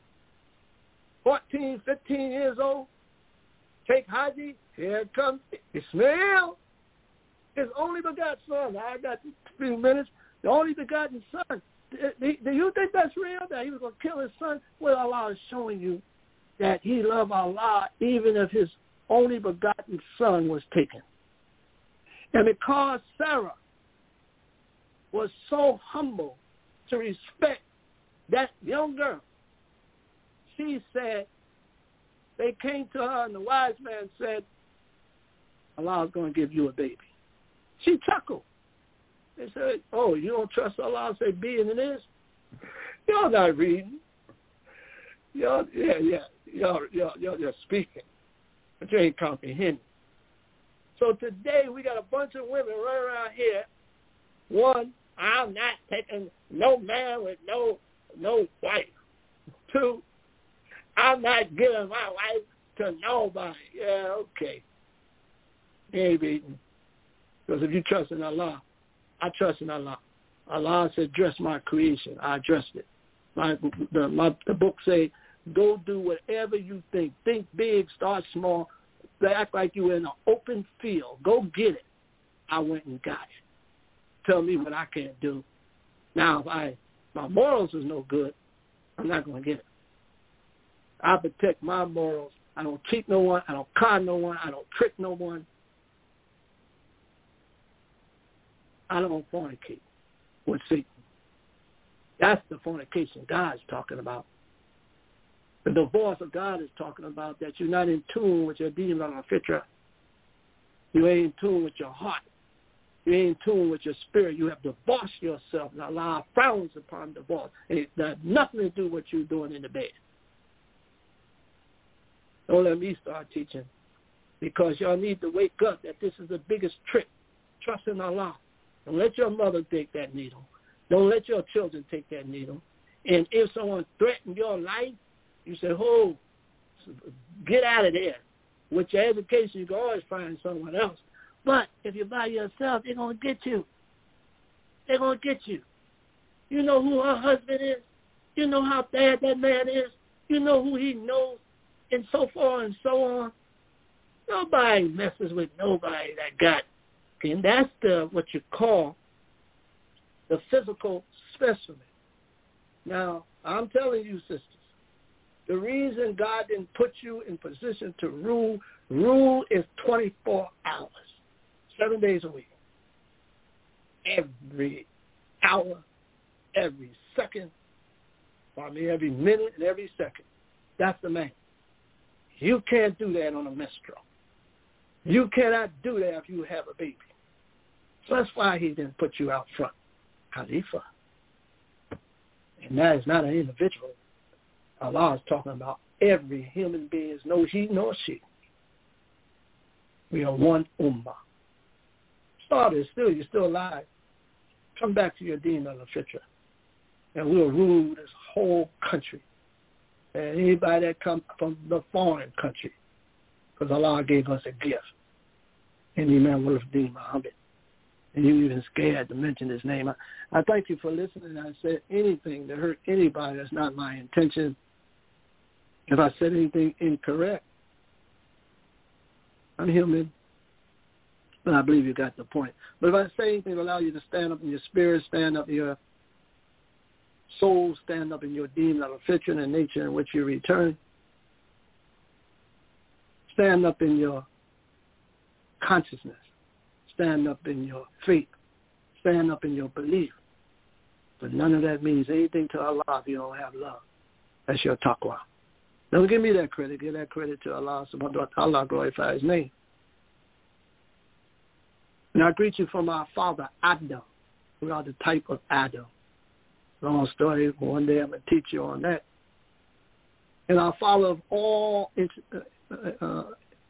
fourteen, fifteen years old, take Haji, here comes Ismail, his only begotten son. I got a few minutes. The only begotten son. Do you think that's real, that he was going to kill his son? Well, Allah is showing you that he loved Allah even if his only begotten son was taken. And because Sarah was so humble to respect that young girl, she said, they came to her and the wise man said, Allah is going to give you a baby. She chuckled. They said, oh, you don't trust Allah? Say, being it is. Y'all not reading. Y'all, yeah, yeah, y'all, y'all, y'all just speaking. But you ain't comprehending. So today we got a bunch of women running around here. One, I'm not taking no man with no no wife. Two, I'm not giving my wife to nobody. Yeah, okay. You ain't reading. Because if you trust in Allah, I trust in Allah. Allah said, dress my creation. I dressed it. My, the, my, the book say, go do whatever you think. Think big, start small. Act like you were in an open field. Go get it. I went and got it. Tell me what I can't do. Now, if I my morals is no good, I'm not going to get it. I protect my morals. I don't cheat no one. I don't con no one. I don't trick no one. I don't fornicate with Satan. That's the fornication God's talking about. The divorce of God is talking about that you're not in tune with your demon or fitra. You ain't in tune with your heart. You ain't in tune with your spirit. You have divorced yourself, and Allah frowns upon divorce. It has nothing to do with what you're doing in the bed. Don't let me start teaching, because y'all need to wake up that this is the biggest trick. Trust in Allah. Don't let your mother take that needle. Don't let your children take that needle. And if someone threatens your life, you say, oh, get out of there. With your education, you can always find someone else. But if you're by yourself, they're going to get you. They're going to get you. You know who her husband is. You know how bad that man is. You know who he knows, and so forth and so on. Nobody messes with nobody that got. And that's the what you call the physical specimen. Now, I'm telling you, sisters, the reason God didn't put you in position to rule, rule is twenty-four hours, seven days a week. Every hour, every second, I mean every minute and every second. That's the man. You can't do that on a menstrual. You cannot do that if you have a baby. So that's why he didn't put you out front. Khalifa. And that is not an individual. Allah is talking about every human being, is no he nor she. We are one ummah. Started still, you're still alive. Come back to your deen of the fitra. And we'll rule this whole country. And anybody that comes from the foreign country, because Allah gave us a gift. And Imam Wulf-Din Muhammad. And you even scared to mention his name. I, I thank you for listening. I said anything to hurt anybody. That's not my intention. If I said anything incorrect, I'm human. But I believe you got the point. But if I say anything to allow you to stand up in your spirit, stand up in your soul, stand up in your demon of affliction and nature in which you return, stand up in your consciousness, stand up in your faith, stand up in your belief. But none of that means anything to Allah if you don't have love. That's your taqwa. Don't give me that credit. Give that credit to Allah subhanahu wa ta'ala, glorify his name. And I greet you from our father, Adam. We are the type of Adam. Long story. One day I'm going to teach you on that. And our father of all, uh, uh,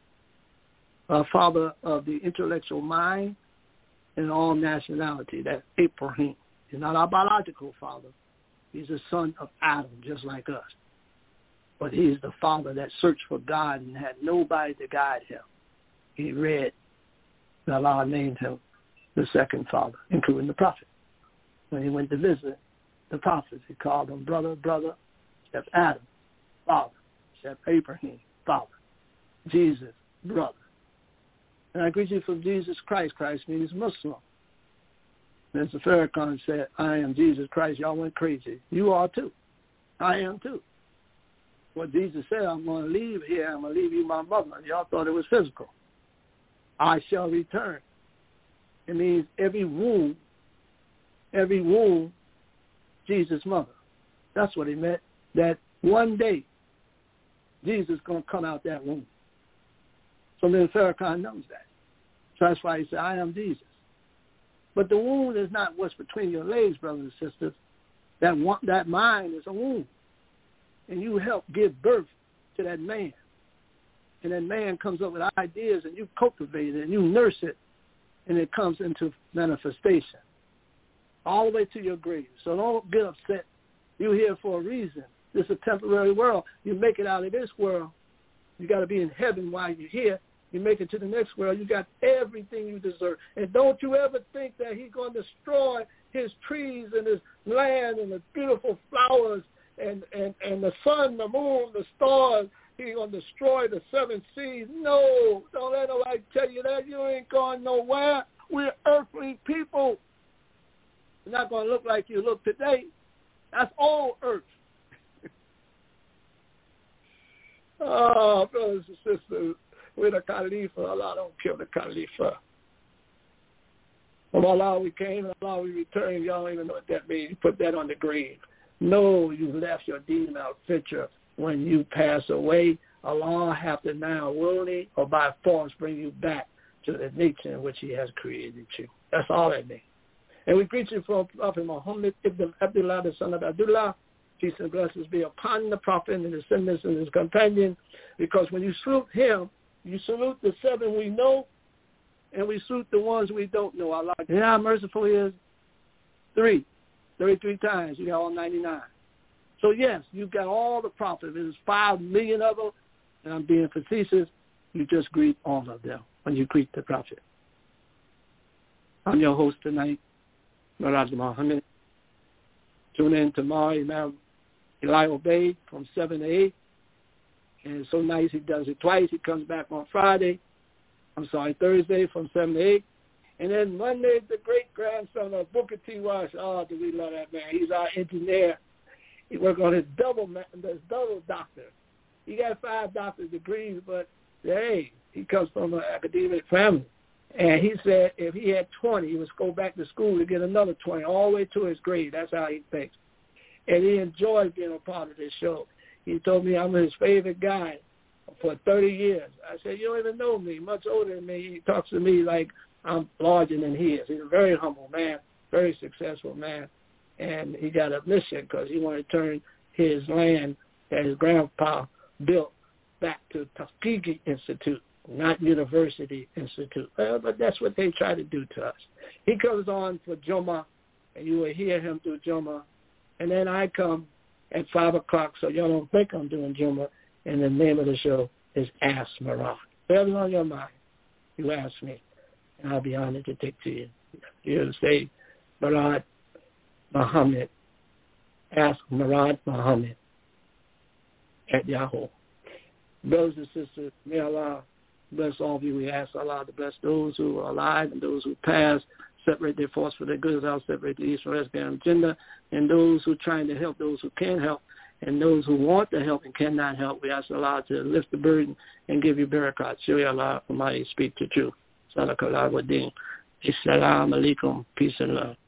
our father of the intellectual mind and all nationality, that's Abraham. He's not our biological father. He's the son of Adam, just like us. But he's the father that searched for God and had nobody to guide him. He read that Allah named him the second father, including the prophet. When he went to visit the prophets, he called them brother, brother, except Adam, father, except Abraham, father, Jesus, brother. And I greet you from Jesus Christ. Christ means Muslim. And Mister Farrakhan said, I am Jesus Christ. Y'all went crazy. You are too. I am too. What Jesus said, I'm going to leave here. I'm going to leave you my mother. Y'all thought it was physical. I shall return. It means every womb, every womb, Jesus' mother. That's what he meant, that one day Jesus is going to come out that womb. So then Farrakhan knows that. So that's why he said, I am Jesus. But the womb is not what's between your legs, brothers and sisters. That one, that mind is a womb. And you help give birth to that man. And that man comes up with ideas, and you cultivate it, and you nurse it, and it comes into manifestation all the way to your grave. So don't get upset. You're here for a reason. This is a temporary world. You make it out of this world. You got to be in heaven while you're here. You make it to the next world. You got everything you deserve. And don't you ever think that he's going to destroy his trees and his land and the beautiful flowers and, and, and the sun, the moon, the stars. He's going to destroy the seven seas. No, don't let nobody tell you that. You ain't going nowhere. We're earthly people. You're not going to look like you look today. That's all earth. Oh, brothers and sisters, we're the Khalifa. Allah don't kill the Khalifa. From Allah we came, and Allah we return. Y'all don't even know what that means. You put that on the grave. No, you left your deen out fitra. When you pass away, Allah have to now willingly or by force bring you back to the nature in which he has created you. That's all that means. And we greet you from Prophet Muhammad ibn Abdullah, the son of Abdullah. Peace and blessings be upon the Prophet and his descendants and his companions. Because when you salute him, you salute the seven we know, and we salute the ones we don't know. Allah, and how merciful he is? Three. thirty-three times. You got all ninety-nine. So, yes, you've got all the prophets. There's five million of them, and I'm being facetious. You just greet all of them when you greet the prophet. I'm your host tonight, Murad Muhammad. Tune in tomorrow, Imam Eli Obey from seven to eight. And it's so nice he does it twice. He comes back on Friday. I'm sorry, Thursday from seven to eight. And then Monday, the great-grandson of Booker T. Wash. Oh, do we love that man. He's our engineer. He worked on his double, his double doctor. He got five doctorate degrees, but hey, he comes from an academic family. And he said if he had twenty, he would go back to school to get another twenty, all the way to his grade. That's how he thinks. And he enjoys being a part of this show. He told me I'm his favorite guy for thirty years. I said, you don't even know me, much older than me. He talks to me like I'm larger than he is. He's a very humble man, very successful man. And he got a mission because he wanted to turn his land that his grandpa built back to Tuskegee Institute, not University Institute. Well, but that's what they try to do to us. He comes on for Juma, and you will hear him through Juma. And then I come at five o'clock, so y'all don't think I'm doing Juma. And the name of the show is Ask Marad. Whatever's on your mind, you ask me, and I'll be honored to take to you. You say, Marad Muhammad, Ask Marad Muhammad at Yahoo. Brothers and sisters, may Allah bless all of you. We ask Allah to bless those who are alive and those who passed, separate their force for their good, I'll separate the East from West, and agenda, and those who are trying to help, those who can help, and those who want to help and cannot help. We ask Allah to lift the burden and give you barakat. Shuri Allah, Almighty, speak the truth. Sadaqallah wa deen. Assalamu alaikum. Peace and love.